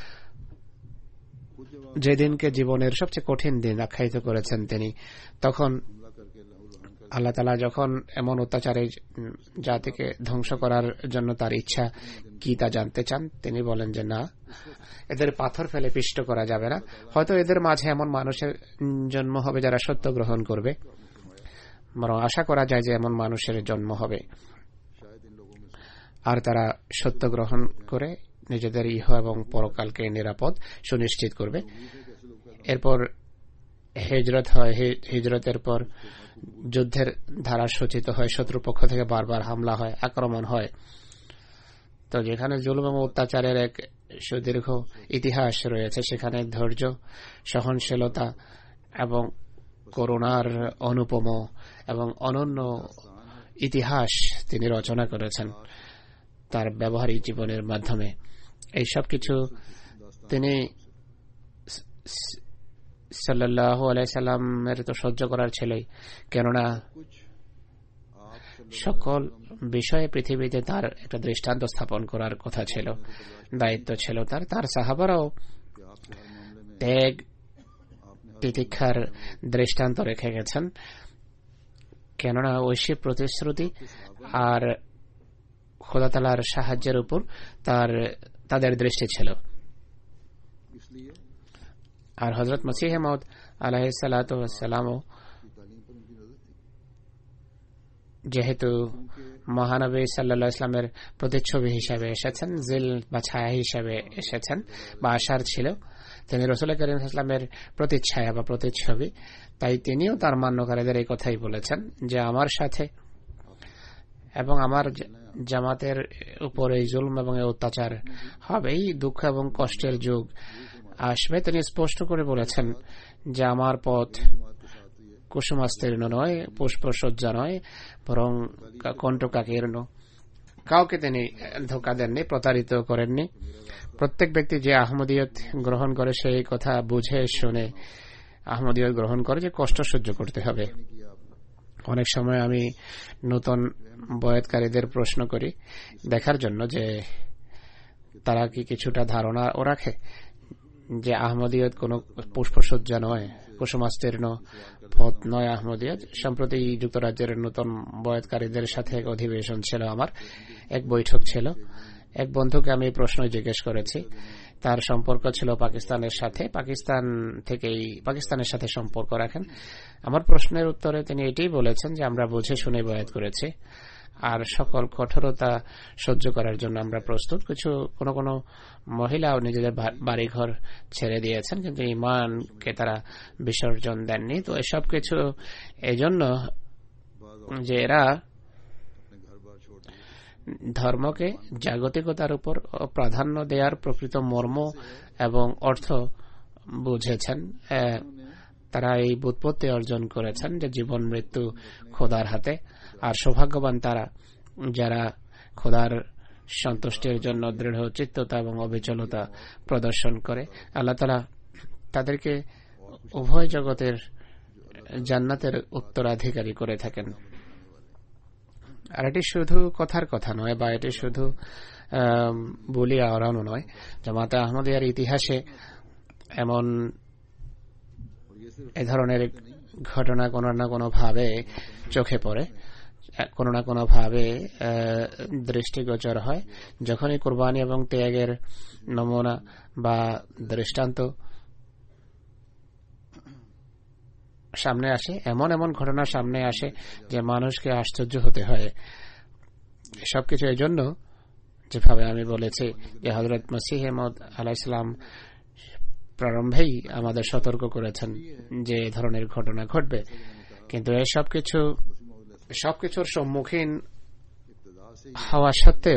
যেদিনকে জীবনের সবচেয়ে কঠিন দিন আখ্যায়িত করেছেন তিনি, তখন আল্লাহ তাআলা যখন এমন অত্যাচারে জাতিকে ধ্বংস করার জন্য তার ইচ্ছা কি তা জানতে চান, তিনি বলেন যে না, এদের পাথর ফেলে পিষ্ট করা যাবে না। হয়তো এদের মাঝে এমন মানুষের জন্ম হবে যারা সত্য গ্রহণ করবে, বরং আশা করা যায় যে এমন মানুষের জন্ম হবে আর তারা সত্য গ্রহণ করে নিজেদের ইহ এবং পরকালকে নিরাপদ সুনিশ্চিত করবে। এরপর হিজরত হয়। হিজরতের পর যুদ্ধের ধারা সূচিত হয়, শত্রুপক্ষ থেকে বারবার হামলা হয়, আক্রমণ হয়। তো যেখানে জুলুম এবং অত্যাচারের এক সুদীর্ঘ ইতিহাস রয়েছে, সেখানে ধৈর্য, সহনশীলতা এবং করুণার অনুপম এবং অনন্য ইতিহাস তিনি রচনা করেছেন তার ব্যবহারিক জীবনের মাধ্যমে। এই সব কিছু তিনি সাল্লাল্লাহু আলাইহি সাল্লামের তো সহ্য করার ছিলই, কেননা সকল বিষয়ে পৃথিবীতে তার একটা দৃষ্টান্ত স্থাপন করার কথা ছিল, দায়িত্ব ছিল তার। তার সাহাবারাও ত্যাগ, তিতিক্ষার দৃষ্টান্ত রেখে গেছেন, কেননা ঐশী প্রতিশ্রুতি আর খোদা তাআলার সাহায্যের উপর তার তাদের দৃষ্টি ছিল। আর হযরত মসিহ মাউদ আলাইহিস সালাতু ওয়াস সালামও যেহেতু মহানবী সাল্লাল্লাহু আলাইহি ওয়াসাল্লামের প্রতিচ্ছবি হিসেবে এসেছেন, জিল বা ছায়া হিসেবে এসেছেন বা আশার ছিল, তিনি রাসূল করিম সাল্লাল্লাহু আলাইহি ওয়াসাল্লামের প্রতিচ্ছায়া বা প্রতিচ্ছবি। তাই তিনিও তার মান্যকারীদের এই কথাই বলেছেন যে আমার সাথে এবং আমার জামাতের উপর এই জুলম এবং এই অত্যাচার হবেই, দুঃখ এবং কষ্টের যুগ আসবে। তিনি স্পষ্ট করে বলেছেন যে আমার পথ কুসুমাস্তীর্ণ নয়, পুষ্পসজ্জা নয়, বরং কণ্টকাকীর্ণ। কাউকে তিনি ধোঁকা দেননি, প্রতারিত করেননি। প্রত্যেক ব্যক্তি যে আহমদিয়ত গ্রহণ করে সেই কথা বুঝে শুনে আহমদিয়ত গ্রহণ করে যে কষ্ট সহ্য করতে হবে। অনেক সময় আমি নতুন বয়াতকারীদের প্রশ্ন করি দেখার জন্য যে তারা কি কিছুটা ধারণা ও রাখে যে আহমদিয়ত কোন পুষ্পসজ্জা নয়, কুসুমাস্তীর্ণ পথ নয় আহমদিয়ত। সম্প্রতি যুক্তরাজ্যের নতুন বয়াতকারীদের সাথে এক অধিবেশন ছিল, আমার এক বৈঠক ছিল। এক বন্ধুকে আমি প্রশ্ন জিজ্ঞেস করেছি, তার সম্পর্ক ছিল পাকিস্তানের সাথে, পাকিস্তান থেকেই পাকিস্তানের সাথে সম্পর্ক রাখেন। আমার প্রশ্নের উত্তরে তিনি এটাই বলেছেন যে আমরা বুঝে শুনে বয়াত করেছি আর সকল কঠোরতা সহ্য করার জন্য আমরা প্রস্তুত। কিছু কোনো কোনো মহিলাও নিজেদের বাড়িঘর ছেড়ে দিয়েছেন, কিন্তু ইমানকে তারা বিসর্জন দেননি। তো এসব কিছু এই জন্য যে এরা ধর্মকে জাগতিকতার উপর প্রাধান্য দেওয়ার প্রকৃত মর্ম এবং অর্থ বুঝেছেন। তারা এই বুৎপত্তি অর্জন করেছেন যে জীবন মৃত্যু খোদার হাতে, আর সৌভাগ্যবান তারা যারা খোদার সন্তুষ্টির জন্য দৃঢ় চিত্ততা এবং অবিচলতা প্রদর্শন করে। আল্লাহ তাআলা তাদেরকে উভয় জগতের জান্নাতের উত্তরাধিকারী করে থাকেন। আর এটি শুধু কথার কথা নয়, বা এটি শুধু বলিয়া ওড়ানো নয়। জামাতে আহমদিয়ার ইতিহাসে এমন এ ধরনের ঘটনা কোনো না কোনো ভাবে চোখে পড়ে, কোনো না কোনো ভাবে দৃষ্টিগোচর হয়। যখনই কুরবানি এবং ত্যাগের নমুনা বা দৃষ্টান্ত সামনে আসে, এমন এমন ঘটনা সামনে আসে যে মানুষকে আশ্চর্য হতে হয়। সবকিছু এই জন্য যেভাবে আমি বলেছি যে হযরত মসিহ মাউদ আলাইহিস সালাম প্রারম্ভেই আমাদের সতর্ক করেছেন যে এই ধরনের ঘটনা ঘটবে, কিন্তু এই সবকিছু সবকিছুর সম্মুখীন হওয়া সত্ত্বেও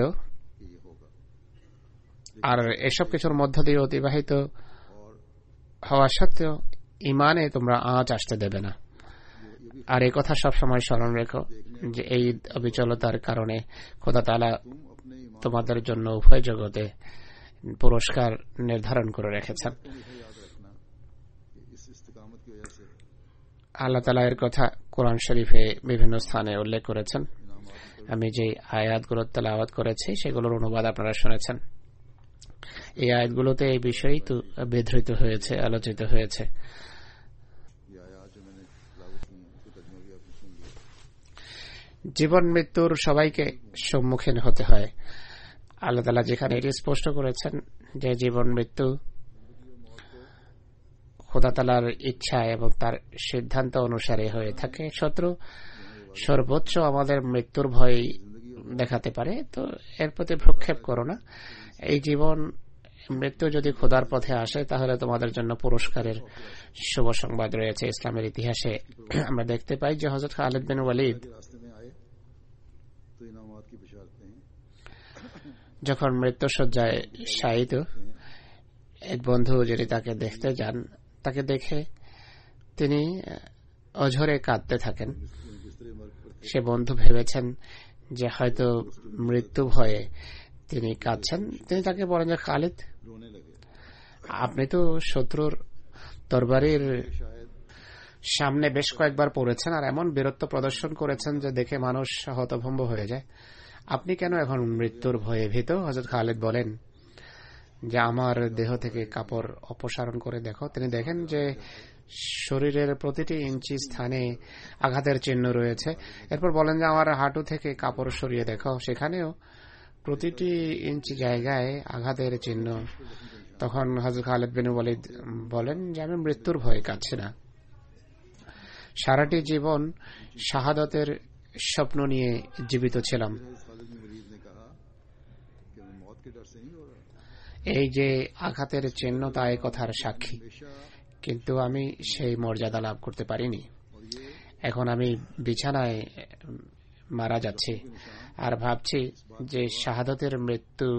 আর এসব কিছুর মধ্য দিয়ে অতিবাহিত হওয়া সত্ত্বেও ইমানে তোমরা আঁচ আসতে দেবে না। আর এই কথা সবসময় স্মরণ রেখো যে এই অবিচলতার কারণে খোদা তাআলা তোমাদের জন্য উভয় জগতে পুরস্কার নির্ধারণ করে রেখেছেন। আল্লাহ তাআলা এর কথা কোরআন শরীফে বিভিন্ন স্থানে উল্লেখ করেছেন। আমি যে আয়াতগুলো তেলাওয়াত করেছি সেগুলোর অনুবাদ আপনারা শুনেছেন। এই আয়াতগুলোতে এই বিষয়ই তো বিধৃত হয়েছে, আলোচিত হয়েছে। জীবন মৃত্যুর সবাইকে সম্মুখীন হতে হয়। আল্লাহ তাআলা যেখানে এটি স্পষ্ট করেছেন যে জীবন মৃত্যু খোদা তাআলার ইচ্ছা এবং তার সিদ্ধান্ত অনুসারে হয়ে থাকে। শত্রু সর্বোচ্চ আমাদের মৃত্যুর ভয় দেখাতে পারে, তো এর প্রতি ভ্রুক্ষেপ করো না। এই জীবন মৃত্যু যদি খোদার পথে আসে তাহলে তোমাদের জন্য পুরস্কারের শুভ সংবাদ রয়েছে। ইসলামের ইতিহাসে আমরা দেখতে পাই যে হযরত খালিদ বিন ওয়ালিদ যখন মৃত্যুশয্যায় শায়িত, এক বন্ধু যিনি তাকে দেখতে যান, তাকে দেখে তিনি অঝরে কাঁদতে থাকেন। সে বন্ধু ভেবেছেন যে হয়তো মৃত্যু ভয়ে তিনি কাঁদছেন। তিনি তাকে বলেন যে খালিদ, আপনি তো শত্রুর তরবারির সামনে বেশ কয়েকবার পড়েছেন আর এমন বীরত্ব প্রদর্শন করেছেন যে দেখে মানুষ হতভম্ব হয়ে যায়। আপনি কেন এখন মৃত্যুর ভয়ে ভীত? হযরত খালিদ বলেন যে আমার দেহ থেকে কাপড় অপসারণ করে দেখো। তিনি দেখেন যে শরীরের প্রতিটি ইঞ্চি স্থানে আঘাতের চিহ্ন রয়েছে। এরপর বলেন যে আমার হাঁটু থেকে কাপড় সরিয়ে দেখো, সেখানেও প্রতিটি ইঞ্চি জায়গায় আঘাতের চিহ্ন। তখন হযরত খালিদ বিন ওয়ালিদ বলেন যে আমি মৃত্যুর ভয়ে কাঁদছি না, সারাটি জীবন শাহাদাতের স্বপ্ন নিয়ে জীবিত ছিলাম। এই যে আঘাতের চিহ্ন তা এই কথার সাক্ষী, কিন্তু আমি সেই মর্যাদা লাভ করতে পারিনি। এখন আমি বিছানায় মারা যাচ্ছি আর ভাবছি যে শাহাদাতের মৃত্যু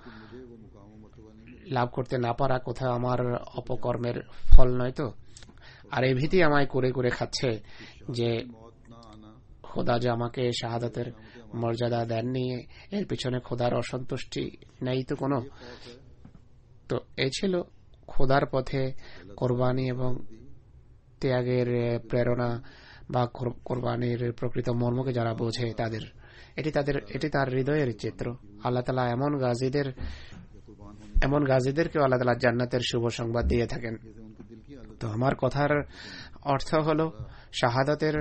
লাভ করতে না পারা কোথাও আমার অপকর্মের ফল নয় তো? আর এই ভীতি আমায় করে করে খাচ্ছে যে খোদা যে আমাকে শাহাদাতের মর্যাদা দেননি, এর পিছনে খোদার অসন্তুষ্টি নেই তো কোনো। তো এই ছিল খোদার পথে কোরবানি এবং ত্যাগের প্রেরণা বা কোরবানির প্রকৃত মর্মকে যারা বোঝে তাদের এটি তাদের এটি তার হৃদয়ের চিত্র। আল্লাহ তাআলা এমন গাজীদের এমন গাজীদেরকে আল্লাহ তাআলা জান্নাতের শুভ সংবাদ দিয়ে থাকেন। তো আমার কথার অর্থ হলো শাহাদাতের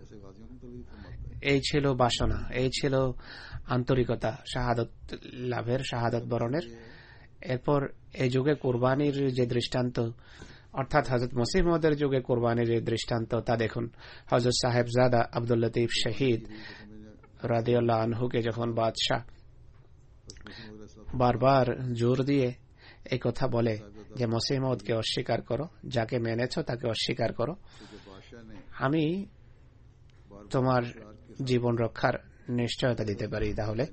এই ছিল বাসনা, এই ছিল আন্তরিকতা শাহাদত লাভের, শাহাদত বরণের। এরপর এই যুগে কোরবানির যে দৃষ্টান্ত, অর্থাৎ হযরত মসিহ মওউদের যুগে কোরবানির যে দৃষ্টান্ত তা দেখুন। হযরত সাহেবজাদা আব্দুল লতিফ শহীদ রাদিয়াল্লাহু আনহুকে যখন বাদশাহ বারবার জোর দিয়ে এই কথা বলে যে মসিহ মওউদকে অস্বীকার করো, যাকে মেনেছ তাকে অস্বীকার করো, আমি তোমার জীবন রক্ষার নিশ্চয়তা দিতে পারি, তাহলে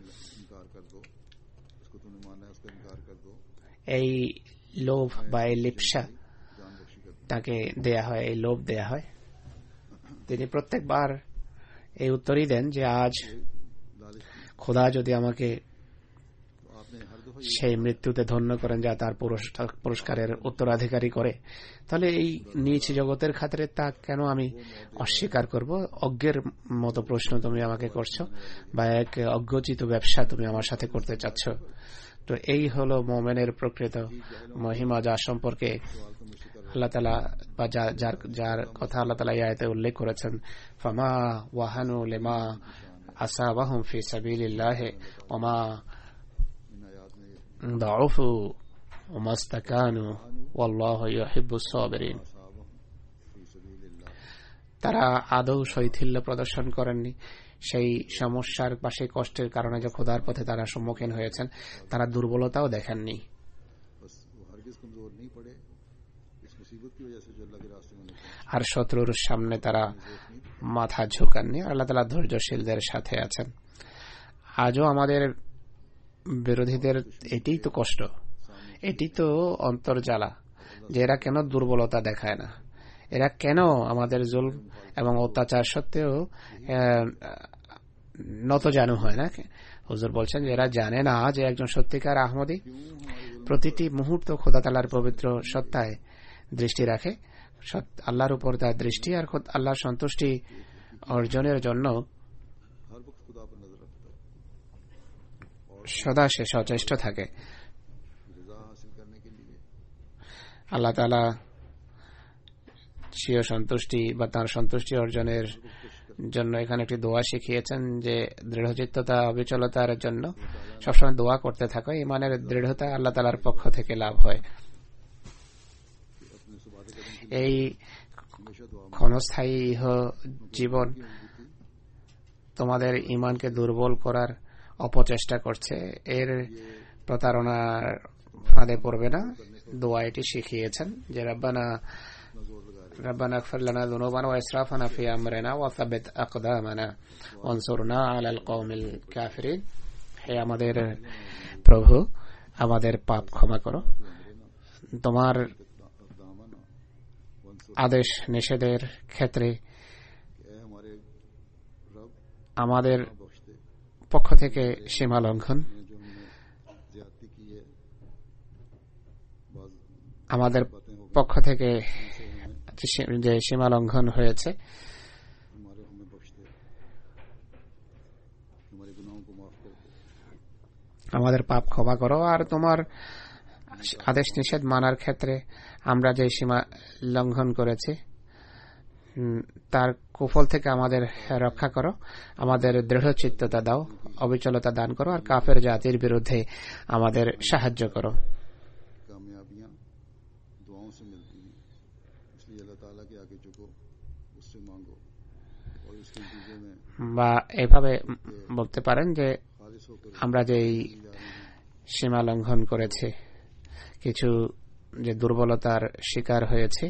এই লোভ বা এই লিপ্সা তাকে দেয়া হয়, এই লোভ দেয়া হয়। তিনি প্রত্যেকবার এই উত্তরই দেন যে আজ খোদা যদি আমাকে সেই মৃত্যুতে ধন্য করেন যা তার পুরস্কারের উত্তরাধিকারী করে, তাহলে এই নিজ জগতের খাতিরে তা কেন আমি অস্বীকার করব? অজ্ঞের মতো প্রশ্ন তুমি আমাকে করছো, বা এক অজ্ঞোচিত ব্যবসা তুমি আমার সাথে করতে চাচ্ছ। তো এই হলো মুমিনের প্রকৃত মহিমা, যা সম্পর্কে আল্লাহ তাআলা বা যার যার কথা আল্লাহ তাআলা এই আয়াতে উল্লেখ করেছেন, ফামা ওয়াহানু লিমা আসাবাহুম ফি সাবিলিল্লাহি ওমা দাউফু ওমাস্তাকানু ওয়াল্লাহু ইউহিব্বুস সাবিরিন। তারা আদৌ শৈথিল্য প্রদর্শন করেননি সেই সমস্যার বা সেই কষ্টের কারণে যে খোদার পথে তারা সম্মুখীন হয়েছেন, তারা দুর্বলতাও দেখেননি। আর শত্রুর সামনে তারা মাথা ঝুঁকাননি। আল্লাহ তাআলা ধৈর্যশীলদের সাথে আছেন। আজও আমাদের বিরোধীদের এটাই তো কষ্ট, এটি তো অন্তর্জালা, যে এরা কেন দুর্বলতা দেখায় না, এরা কেন আমাদের জুলম এবং অত্যাচার সত্ত্বেও নত জানু হয় না। হুজুর বলছেন যে এরা জানে না যে একজন সত্যিকার আহমদী প্রতিটি মুহূর্ত খোদা তাআলার পবিত্র সত্তায় দৃষ্টি রাখে, আল্লাহর উপর তার দৃষ্টি, আর আল্লাহর সন্তুষ্টি অর্জনের জন্য সদা সে সচেষ্ট থাকে। আল্লাহ তাআলা স্বীয় সন্তুষ্টি বা তার সন্তুষ্টি অর্জনের জন্য এখানে একটি দোয়া শিখিয়েছেন যে দৃঢ়চিত্ততা অবিচলতার জন্য সবসময় দোয়া করতে থাকো, ইমানের দৃঢ়তা আল্লাহ তাআলার পক্ষ থেকে লাভ হয়। এই ক্ষণস্থায়ী ইহ জীবন তোমাদের ইমানকে দুর্বল করার অপচেষ্টা করছে, এর প্রতারণার ফাঁদে পড়বে না। দোয়া এটি শিখিয়েছেন যে রব্বানা রব্বানা ইগফির লানা যুনুবানা ওয়া ইসরাফানা ফি আমরিনা ওয়া সাব্বিত আকদামানা ওয়ানসুরনা আলাল কওমিল কাফিরিন। হে আমাদের প্রভু, আমাদের পাপ ক্ষমা করো, তোমার আদেশ নিষেধের ক্ষেত্রে আমাদের পক্ষ থেকে সীমা লঙ্ঘন, আমাদের পক্ষ থেকে যে সীমা লঙ্ঘন হয়েছে আমাদের পাপ ক্ষমা করো, আর তোমার আদেশ নিষেধ মানার ক্ষেত্রে আমরা যে সীমা লঙ্ঘন করেছি তার কুফল থেকে আমাদের রক্ষা করো, আমাদের দৃঢ়চিত্ততা দাও, অবিচলতা দান করো, আর কাফের জাতির বিরুদ্ধে আমাদের সাহায্য করো। বা এভাবে বলতে পারেন যে আমরা যে সীমা লঙ্ঘন করেছি, কিছু যে দুর্বলতার শিকার হয়েছে,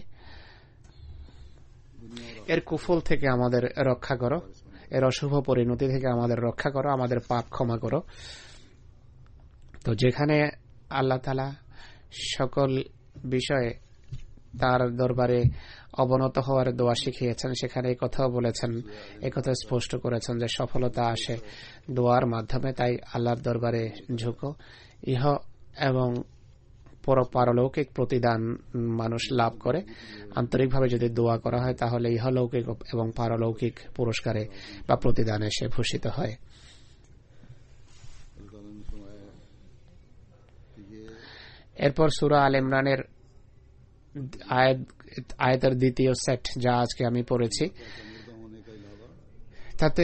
এর কুফল থেকে আমাদের রক্ষা করো, এর অশুভ পরিণতি থেকে আমাদের রক্ষা করো, আমাদের পাপ ক্ষমা করো। তো যেখানে আল্লাহ তাআলা সকল বিষয়ে তার দরবারে অবনত হওয়ার দোয়া শিখিয়েছেন, সেখানে এই কথাও বলেছেন, এই কথা স্পষ্ট করেছেন যে সফলতা আসে দোয়ার মাধ্যমে। তাই আল্লাহর দরবারে ঝুঁকো, ইহ এবং পারলৌকিক প্রতিদান মানুষ লাভ করে। আন্তরিকভাবে যদি দোয়া করা হয় তাহলে ইহলৌকিক এবং পারলৌকিক পুরস্কারে বা প্রতিদানে সে ভূষিত হয়। এরপর সূরা আল ইমরানের আয়াতের দ্বিতীয় সেট যা আজকে আমি পড়েছি, তাতে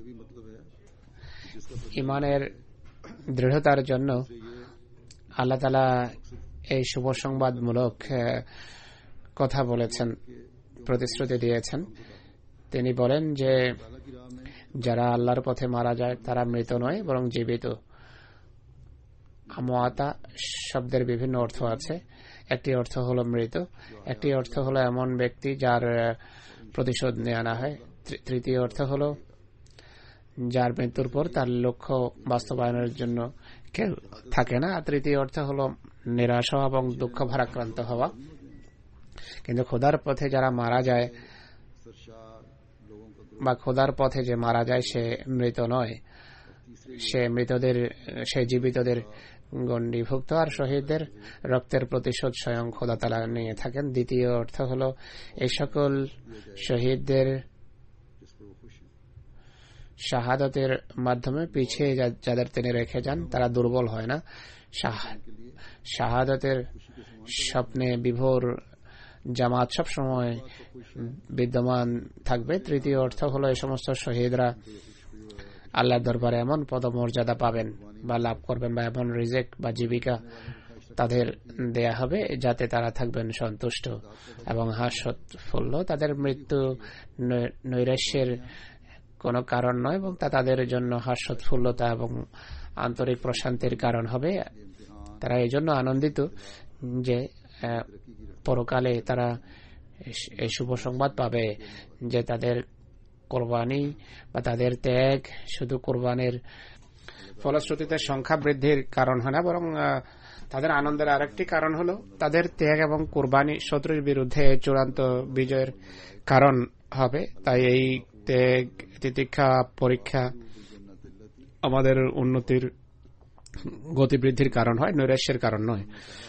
ইমানের দৃঢ়তার জন্য আল্লাহ তাআলা এই শুভ সংবাদমূলক কথা বলেছেন, প্রতিশ্রুতি দিয়েছেন। তিনি বলেন যে যারা আল্লাহর পথে মারা যায় তারা মৃত নয় বরং জীবিত। আমওয়াতা শব্দের বিভিন্ন অর্থ আছে। একটি অর্থ হলো মৃত, একটি অর্থ হলো এমন ব্যক্তি যার প্রতিশোধ নেওয়া না হয়, তৃতীয় অর্থ হলো যার মৃত্যুর পর তার লক্ষ্য বাস্তবায়নের জন্য কেউ থাকে না, আর তৃতীয় অর্থ হলো নিরাশ হওয়া এবং দুঃখ ভারাক্রান্ত হওয়া। কিন্তু খোদার পথে যারা মারা যায় বা খোদার পথে যে মারা যায় সে মৃত নয়, সে মৃতদের সে জীবিতদের গণ্ডিভুক্ত, আর শহীদদের রক্তের প্রতিশোধ স্বয়ং খোদা তাআলা নিয়ে থাকেন। দ্বিতীয় অর্থ হলো এই সকল শহীদদের শাহাদাতের মাধ্যমে পিছিয়ে যাদের তিনি রেখে যান তারা দুর্বল হয় না, শাহাদাতের স্বপ্নে বিভোর জামাত সব সময় বিদ্যমান থাকবে। তৃতীয় অর্থ হলো এই সমস্ত শহীদরা আল্লাহর দরবারে এমন পদমর্যাদা পাবেন বা লাভ করবেন বা এমন রিজেক বা জীবিকা তাদের দেয়া হবে যাতে তারা থাকবেন সন্তুষ্ট এবং হাস্যোৎফুল্ল। তাদের মৃত্যু নৈরাশ্যের কোনো কারণ নয় এবং তা তাদের জন্য হাস্যোৎফুল্লতা এবং আন্তরিক প্রশান্তির কারণ হবে। তারা এই জন্য আনন্দিত যে পরকালে তারা এই শুভ সংবাদ পাবে যে তাদের কোরবানি বা তাদের ত্যাগ শুধু কোরবানির ফলশ্রুতিতে সংখ্যা বৃদ্ধির কারণ হয় না, বরং তাদের আনন্দের আরেকটি কারণ হলো তাদের ত্যাগ এবং কোরবানি শত্রুর বিরুদ্ধে চূড়ান্ত বিজয়ের কারণ হবে। তাই এই ত্যাগ, তিতিক্ষা, পরীক্ষা আমাদের উন্নতির গতিবৃদ্ধির কারণ হয়, নৈরাশ্যের কারণ নয়।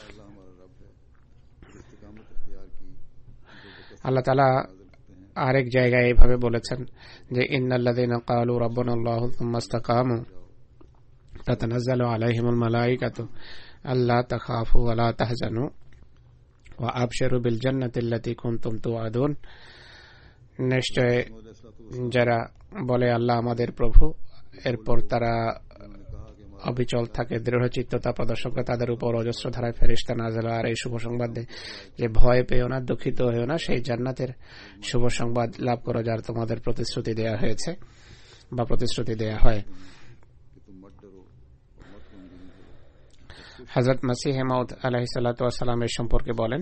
আল্লাহ তাআলা আরেক জায়গায় এইভাবে বলেছেন যে ইন্নাল্লাযীনা ক্বালু রাব্বুনাল্লাহু সুম্মা ইসতাকামু তাতানাজ্জালু আলাইহিমুল মালায়েকাতু আল্লা তাখাফু ওয়া লা তাহজানু ওয়া আবশিরু বিল জান্নাতিল্লাতী কুনতুম তুআদুন। নিশ্চয় যারা বলে আল্লাহ আমাদের প্রভু, এরপর তারা অবিচল থাকে, দৃঢ়চিত্ততা প্রদর্শন করে, তাদের উপর অজস্র ধারায় ফেরেশতা নাযিল হয়। আর এই শুভ সংবাদ দেয় যে ভয় পেও না, দুঃখিত হয়েও না, সেই জান্নাতের শুভ সংবাদ লাভ করো যার তোমাদের প্রতিশ্রুতি দেয়া হয়েছে বা প্রতিশ্রুতি দেয়া হয়। হযরত মসিহ মাউদ আলাইহিস সালাতু ওয়াস সালাম এর সম্পর্কে বলেন,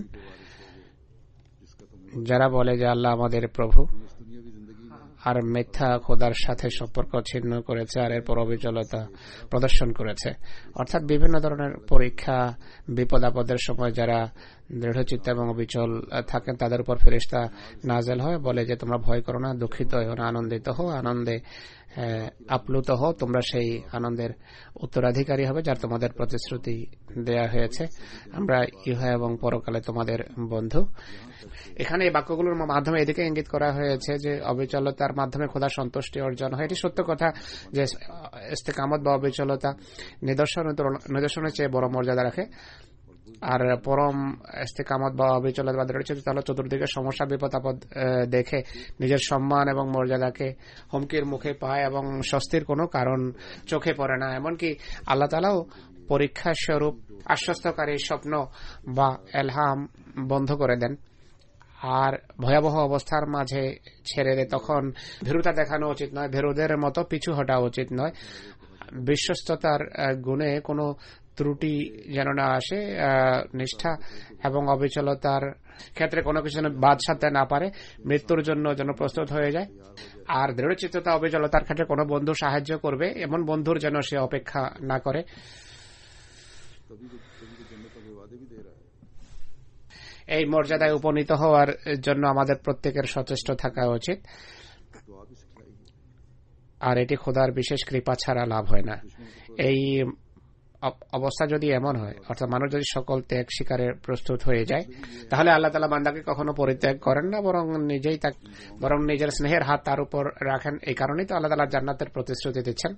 যারা বলে যে আল্লাহ আমাদের প্রভু আর মিথ্যা খোদার সাথে সম্পর্ক ছিন্ন করেছে আর এরপর অবিচলতা প্রদর্শন করেছে, অর্থাৎ বিভিন্ন ধরনের পরীক্ষা বিপদ আপদের সময় যারা দৃঢ়চিত্ত এবং অবিচল থাকেন তাদের উপর ফেরেশতা নাযিল হয়, বলে যে তোমরা ভয় করো না, দুঃখিত হও না, আনন্দিত হও, আনন্দে আপ্লুত হও, তোমরা সেই আনন্দের উত্তরাধিকারী হবে যার তোমাদের প্রতিশ্রুতি দেয়া হয়েছে। আমরা ইহা এবং পরকালে তোমাদের বন্ধু। এখানে এই বাক্যগুলোর মাধ্যমে এদিকে ইঙ্গিত করা হয়েছে যে অবিচলতার মাধ্যমে খোদা সন্তুষ্টি অর্জন হয়। এটি সত্য কথা যে ইস্তেকামত বা অবিচলতা নিদর্শন নিদর্শনের চেয়ে বড় মর্যাদা রাখে। আর পরম ইস্তেকামত বা অবিচলতা বা দৃঢ়চিত্ততা হলো চতুর্দিকে সমস্যা বিপদ আপদ দেখে নিজের সম্মান এবং মর্যাদাকে হুমকির মুখে পায় এবং স্বস্তির কোনো কারণ চোখে পড়ে না। এমনকি আল্লাহ তাআলাও পরীক্ষা স্বরূপ আশ্বস্তকারী স্বপ্ন বা এলহাম বন্ধ করে দেন আর ভয়াবহ অবস্থার মাঝে ছেড়ে দেয়। তখন ভীরুতা দেখানো উচিত নয়, ভীরুদের মতো পিছু হটা উচিত নয়। বিশ্বস্ততার গুণে কোনো ত্রুটি যেন না আসে, নিষ্ঠা এবং অবিচলতার ক্ষেত্রে কোনো কিছু যেন বাদ সাধতে না পারে, মৃত্যুর জন্য যেন প্রস্তুত হয়ে যায়। আর দৃঢ়চিত্ততা অবিচলতার ক্ষেত্রে কোনো বন্ধু সাহায্য করবে এমন বন্ধুর যেন সে অপেক্ষা না করে। এই মর্যাদায় উপনীত হওয়ার জন্য আমাদের প্রত্যেকের সচেষ্ট থাকা উচিত, আর এটি খোদার বিশেষ কৃপা ছাড়া লাভ হয় না। এই অবস্থা যদি এমন হয়, অর্থাৎ মানুষ যদি সকল ত্যাগ স্বীকারে প্রস্তুত হয়ে যায়, তাহলে আল্লাহ তাআলা বান্দাকে কখনো পরিত্যাগ করেন না, বরং নিজেই বরং নিজের স্নেহের হাত তার উপর রাখেন। এই কারণেই তো আল্লাহ তাআলা জান্নাতের প্রতিশ্রুতি দিচ্ছেন।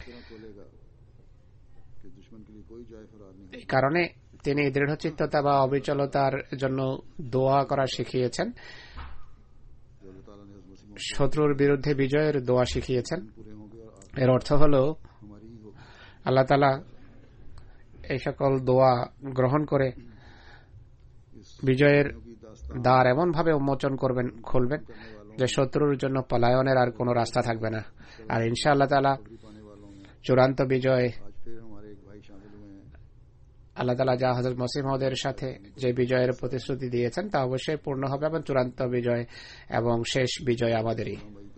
এই কারণে তিনি দৃঢ়চিত্ততা বা অবিচলতার জন্য দোয়া করা শিখিয়েছেন, শত্রুর বিরুদ্ধে বিজয়ের দোয়া শিখিয়েছেন। এর অর্থ হল আল্লাহ তাআলা এই সকল দোয়া গ্রহণ করে বিজয়ের দ্বার এমন ভাবে উন্মোচন করবেন, খুলবেন যে শত্রুর জন্য পলায়নের আর কোন রাস্তা থাকবে না। আর ইনশাআল্লাহ তাআলা চূড়ান্ত বিজয় আল্লাহ তাআলা যা হযরত মসিহ মাউদের সাথে যে বিজয়ের প্রতিশ্রুতি দিয়েছেন তা অবশ্যই পূর্ণ হবে, এবং চূড়ান্ত বিজয় এবং শেষ বিজয় আমাদেরই।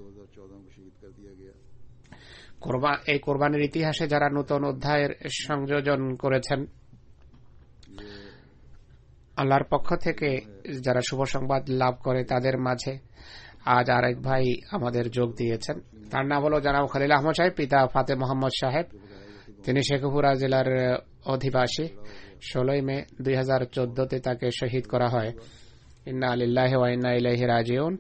এই কোরবানির ইতিহাসে যারা নতুন অধ্যায়ের সংযোজন করেছেন, আল্লাহর পক্ষ থেকে যারা শুভ সংবাদ লাভ করে, তাদের মাঝে আজ আরেক ভাই আমাদের যোগ দিয়েছেন। তার নাম হল জনাব খলিল আহমদ সাহেব, পিতা ফাতে মোহাম্মদ সাহেব। তিনি শেখপুরা জেলার অধিবাসী। ষোলোই মে দুই হাজার চোদ্দতে তাকে শহীদ করা হয়। ইন্না লিল্লাহি ওয়া ইন্না ইলাইহি রাজিউন।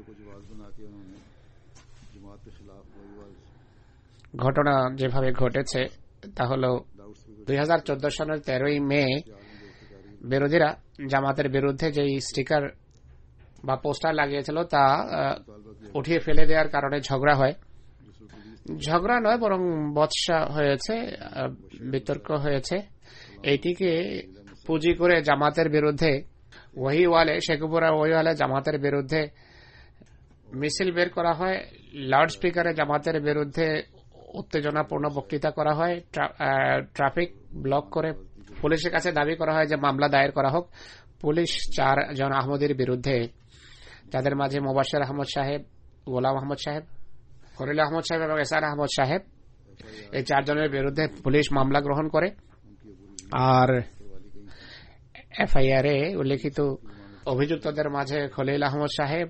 ঘটনা যেভাবে ঘটেছে তা হল দুই হাজার চোদ্দ সালের তেরোই মে বিরোধীরা জামাতের বিরুদ্ধে যে স্টিকার বা পোস্টার লাগিয়েছিল তা উঠিয়ে ফেলে দেওয়ার কারণে ঝগড়া হয়। ঝগড়া নয়, বরং বচসা হয়েছে, বিতর্ক হয়েছে। এইটিকে পুঁজি করে জামাতের বিরুদ্ধে ওয়াহিওয়ালে শেখপুরা ওয়াহিওয়ালে জামাতের বিরুদ্ধে মিছিল বের করা হয়। লাউড স্পিকারে জামাতের বিরুদ্ধে উত্তেজনাপূর্ণ বক্তৃতা করা হয়। ট্রাফিক ব্লক করে পুলিশের কাছে দাবি করা হয় যে মামলা দায়ের করা হোক। পুলিশ চার জন আহমদীর বিরুদ্ধে, যাদের মাঝে মোবাশ্বের আহমদ সাহেব, গোলাম আহমদ সাহেব, খলিল আহমদ সাহেব এবং এসার আহমদ সাহেব, এই চারজনের বিরুদ্ধে পুলিশ মামলা গ্রহণ করে। আর এফআইআর এ উল্লেখিত অভিযুক্তদের মাঝে খলিল আহমদ সাহেব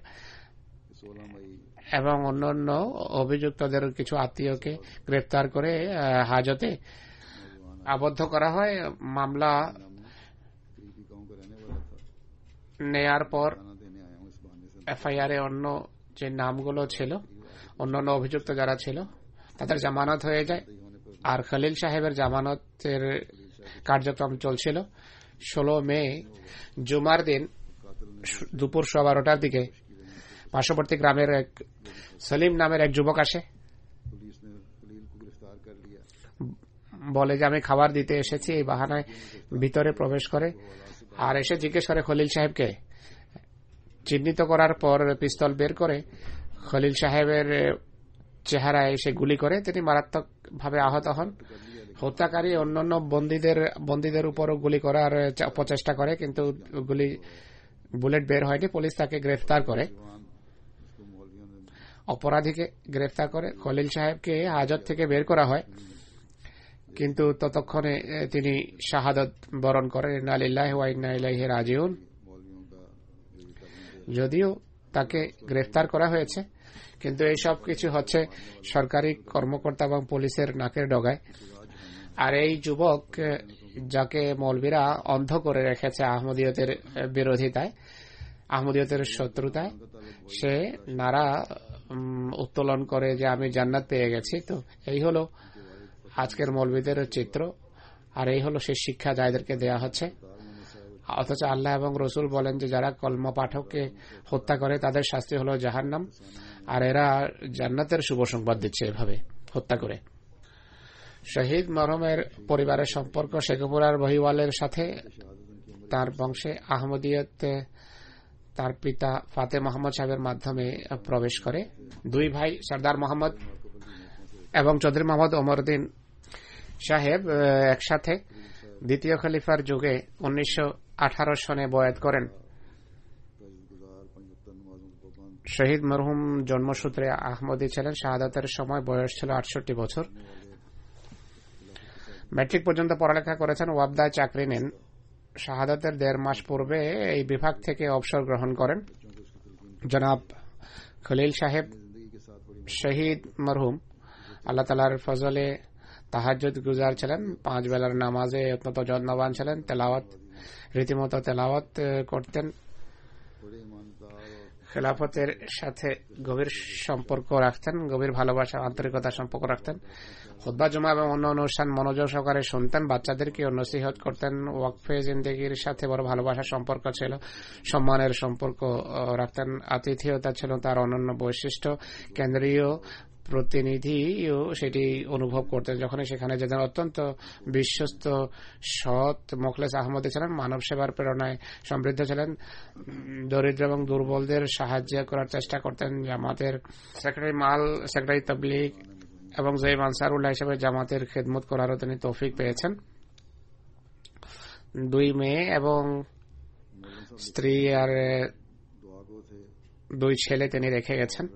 এবং অন্যান্য অভিযুক্তদের কিছু আত্মীয়কে গ্রেফতার করে হাজতে আবদ্ধ করা হয়। মামলা নেয়ার পর এফআইআর এ অন্য যে নামগুলো ছিল, অন্যান্য অভিযুক্ত যারা ছিল, তাদের জামানত হয়ে যায়। আর খলিল সাহেবের জামানতের কার্যক্রম চলছিল। ষোলো মে জুমার দিন দুপুর সোয়া বারোটার দিকে পার্শ্ববর্তী গ্রামের এক সলিম নামের এক যুবক আসে, বলে যে আমি খাবার দিতে এসেছি। এই বাহানায় ভিতরে প্রবেশ করে আর এসে জিজ্ঞেস করে খলিল সাহেবকে। চিহ্নিত করার পর পিস্তল বের করে খলিল সাহেবের চেহারায় এসে গুলি করে। তিনি মারাত্মক ভাবে আহত হন। হত্যাকারী অন্যান্য বন্দীদের বন্দীদের উপরও গুলি করার প্রচেষ্টা করে, কিন্তু গুলি বুলেট বের হয়নি। পুলিশ তাকে গ্রেফতার করে, অপরাধীকে গ্রেফতার করে। খলিল সাহেবকে হাজত থেকে বের করা হয়, কিন্তু ততক্ষণে তিনি শাহাদত বরণ করেন। ইন্না লিল্লাহি ওয়া ইন্না ইলাইহি রাজিউন। যদিও তাকে গ্রেফতার করা হয়েছে, কিন্তু এই সব কিছু হচ্ছে সরকারি কর্মকর্তা এবং পুলিশের নাকের ডগায়। আর এই যুবক, যাকে মৌলবীরা অন্ধ করে রেখেছে আহমদিয়তের বিরোধিতায়, আহমদিয়তের শত্রুতায়, সে নারা উত্তোলন করে যে আমি জান্নাত পেয়ে গেছি। তো এই হলো আজকের মৌলবীদের চিত্র, আর এই হলো সেই শিক্ষা যাদেরকে দেয়া হচ্ছে। অথচ আল্লাহ এবং রসুল বলেন যে যারা কলমা পাঠককে হত্যা করে তাদের শাস্তি হলো জাহান্নাম, আর এরা জান্নাতের শুভ সংবাদ দিচ্ছে এভাবে হত্যা করে। শহীদ মরহুমের পরিবারের সম্পর্ক শেখপুরার বহিওয়ালের সাথে তার বংশে আহমদিয়ত তার পিতা ফাতে মোহাম্মদ সাহেবের মাধ্যমে প্রবেশ করে। দুই ভাই সর্দার মোহাম্মদ এবং চৌধুরী মোহাম্মদ ওমরউদ্দিন সাহেব একসাথে দ্বিতীয় খলিফার যুগে উনিশশো আঠারো সনে বয়াত করেন। শহীদ মরহুম জন্মসূত্রে আহমদী ছিলেন। শাহাদাতের সময় বয়স ছিল আটষট্টি বছর। ম্যাট্রিক পর্যন্ত পড়ালেখা করেছেন, ওয়াবদায় চাকরি নেন। শাহাদাতের দেড় মাস পূর্বে এই বিভাগ থেকে অবসর গ্রহণ করেন। জনাব খলিল সাহেব শহীদ মরহুম আল্লাহ তাআলার ফজলে তাহাজ্জুদ গুজার ছিলেন, পাঁচ বেলার নামাজে অত্যন্ত যত্নবান ছিলেন, তেলাওয়াত রীতিমতো তেলাওয়াত করতেন, খেলাফতের সাথে গভীর সম্পর্ক রাখতেন, গভীর ভালোবাসা আন্তরিকতার সম্পর্ক রাখতেন। খুতবা জুমা এবং অন্য অনুষ্ঠান মনোযোগ সহকারে শুনতেন, বাচ্চাদেরকে নসিহত করতেন। ওয়াকফে জিন্দেগির সাথে বড় ভালোবাসার সম্পর্ক ছিল, সম্মানের সম্পর্ক রাখতেন, আতিথেয়তা ছিল তার অনন্য বৈশিষ্ট্য। কেন্দ্রীয় প্রতিনিধিও সেটি অনুভব করতেন যখনই সেখানে যেতেন। অত্যন্ত বিশ্বস্ত, সৎ, মোখলেস আহমদী ছিলেন, মানব সেবার প্রেরণায় সমৃদ্ধ ছিলেন, দরিদ্র এবং দুর্বলদের সাহায্য করার চেষ্টা করতেন। জামাতের সেক্রেটারি মাল, সেক্রেটারি তাবলীগ এবং জয়ীব আনসারুল্লাহ হিসেবে জামাতের খেদমত করারও তিনি তৌফিক পেয়েছেন। দুই মেয়ে এবং স্ত্রী আর দুই ছেলে তিনি রেখে গেছেন।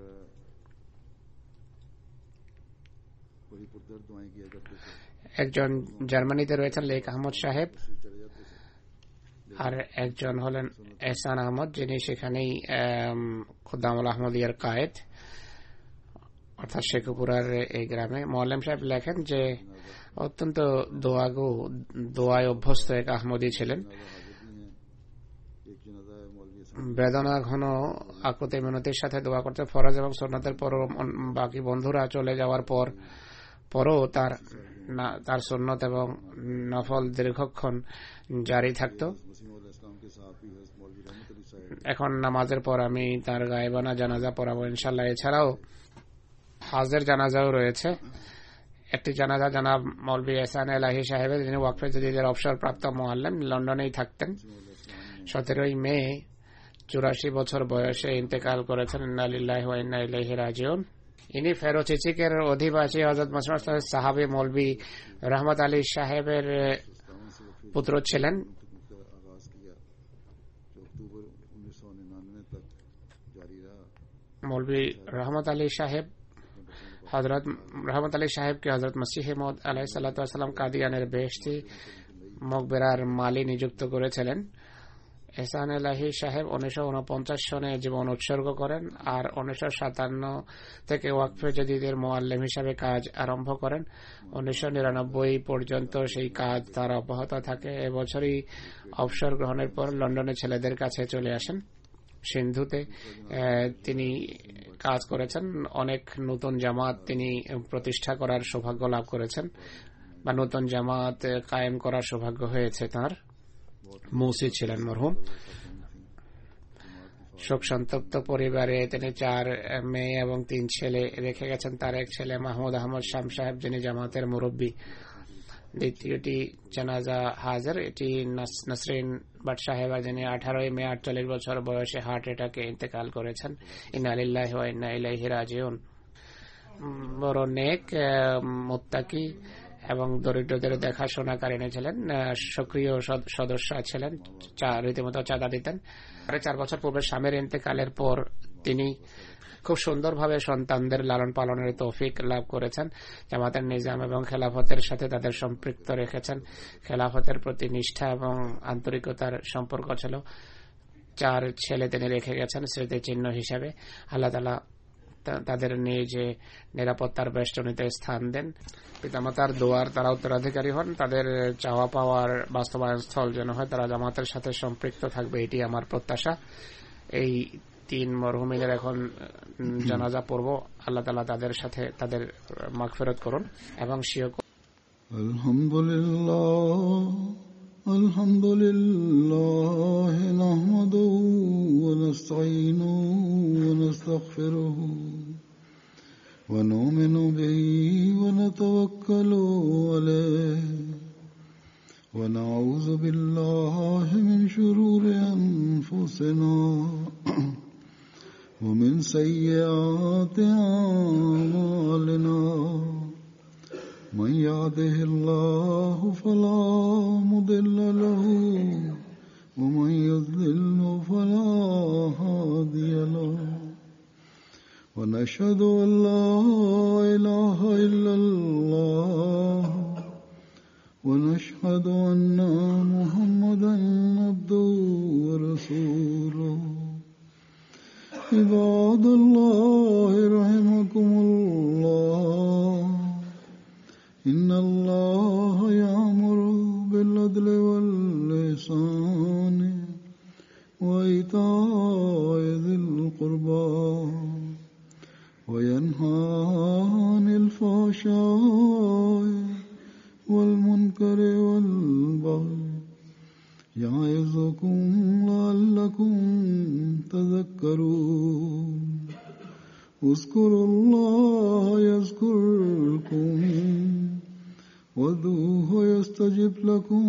একজন জার্মানিতে রয়েছেন লেক আহমদ সাহেব, আর একজন হলেন এহসান আহমদ, যিনি সেখানেই খুদ্দামুল আহমদিয়ার কায়েদ, অর্থাৎ শেখপুরার এই গ্রামে। মোয়াল্লেম সাহেব লেখেন যে অত্যন্ত দোয়াগো, দোয়ায় অভ্যস্ত এক আহমদী ছিলেন। বেদনা ঘন আকুতি মিনতির সাথে দোয়া করতে ফরজ এবং সুন্নতের পর বাকি বন্ধুরা চলে যাওয়ার পর পরও তার তার সুন্নত এবং নফল দীর্ঘক্ষণ জারি থাকত। এখন নামাজের পর আমি তার গায়েবানা জানাজা পড়াবো ইনশাল্লাহ। এছাড়াও হাজের জানাজাও রয়েছে। একটি জানাজা জানাব মৌলভী এহসান এলাহি সাহেবের, যিনি ওয়াকফে জাদিদের অবসরপ্রাপ্ত মুআল্লিম, লন্ডনেই থাকতেন। সতেরোই মে চুরাশি বছর বয়সে ইন্তেকাল করেছেন। ইন্না লিল্লাহি ওয়া ইন্না ইলাইহি রাজিউন। ইনি ফেরো চিচিকের অধিবাসী হযরত মাসউদ সাহাবী মৌলভী রহমত আলী সাহেবের পুত্র ছিলেন। মৌলভী রহমত আলী সাহেব হযরত রহমত আলী সাহেবকে হযরত মসিহ মউদ আলাইহিস সালাতু ওয়াস সালাম কাদিয়ানের বেহেশতি মকবেরার মালি নিযুক্ত করেছিলেন। এহসান এলাহি সাহেব উনিশশো উনপঞ্চাশ সনে জীবন উৎসর্গ করেন আর উনিশশো সাতান্ন থেকে ওয়াকফে জাদিদের মুআল্লিম হিসাবে কাজ আরম্ভ করেন। উনিশশো নিরানব্বই পর্যন্ত সেই কাজ তার অব্যাহত থাকে। এবছরই অবসর গ্রহণের পর লন্ডনে ছেলেদের কাছে চলে আসেন। সিন্ধুতে তিনি কাজ করেছেন। অনেক নতুন জামাত তিনি প্রতিষ্ঠা করার সৌভাগ্য লাভ করেছেন, বা নতুন জামাত কায়েম করার সৌভাগ্য হয়েছে তার। মুসি ছিলেন মরহুম। শোক সন্তপ্ত পরিবারে তিনি চার মেয়ে এবং তিন ছেলে রেখে গেছেন। তার এক ছেলে মাহমুদ আহমদ শাম সাহেব, যিনি জামাতের মুরব্বী। দ্বিতীয়টি জানাজা হাজার, এটি নাসরিন বাট সাহেবা, যিনি আঠারোই মে আটচল্লিশ বছর বয়সে হার্ট অ্যাটাকে ইন্তেকাল করেছেন। ইন্না লিল্লাহি ওয়া ইন্না ইলাইহি রাজিউন। বড় নেক, মুত্তাকি এবং দরিদ্রদের দেখাশোনাকারিণী ছিলেন। সক্রিয় সদস্য ছিলেন, রীতিমতো চাঁদা দিতেন। সাড়ে চার বছর পূর্বে স্বামীর ইন্তেকালের পর তিনি খুব সুন্দরভাবে সন্তানদের লালন পালনের তৌফিক লাভ করেছেন। জামাতের নিজাম এবং খেলাফতের সাথে তাদের সম্পৃক্ত রেখেছেন। খেলাফতের প্রতি নিষ্ঠা এবং আন্তরিকতার সম্পর্ক ছিল। চার ছেলে তিনি রেখে গেছেন স্মৃতিচিহ্ন হিসাবে। আল্লাহ তাআলা তাদের নিজে নিরাপত্তার বেষ্টনীতে স্থান দেন। পিতামাতার দোয়ার তারা উত্তরাধিকারী হন। তাদের চাওয়া পাওয়ার বাস্তবায়ন স্থল যেন হয়, তারা জামাতের সাথে সম্পৃক্ত থাকবে, এটি আমার প্রত্যাশা। এই তিন মরহুমিনের এখন জানাজা পড়ব। আল্লাহ তাআলা তাদের সাথে তাদের মাগফিরাত করুন এবং সিও আলহামদুলিল্লাহ আলহামদুলিল্লাহ নাহমাদুহু ওয়া নাস্তাঈনুহু ওয়া নাস্তাগফিরুহু ওয়া নু'মিনু বিহি ওয়া নাতাওয়াক্কালু আলাইহি ওয়া নাউযু বিল্লাহি মিন শুরুরি আনফুসিনা ওয়া মিন সাইয়্যাতি আ'মালিনা। من يهده الله فلا مضل له ومن يضلل فلا هادي له ونشهد أن لا إله إلا الله ونشهد أن محمدا عباد الله رحمكم الله إن الله يأمر بالعدل والإحسان وإيتاء ذي القربى وينهى عن الفحشاء والمنكر والبغي يعظكم لعلكم تذكرون اذكروا الله يذكركم وادعوه يستجب لكم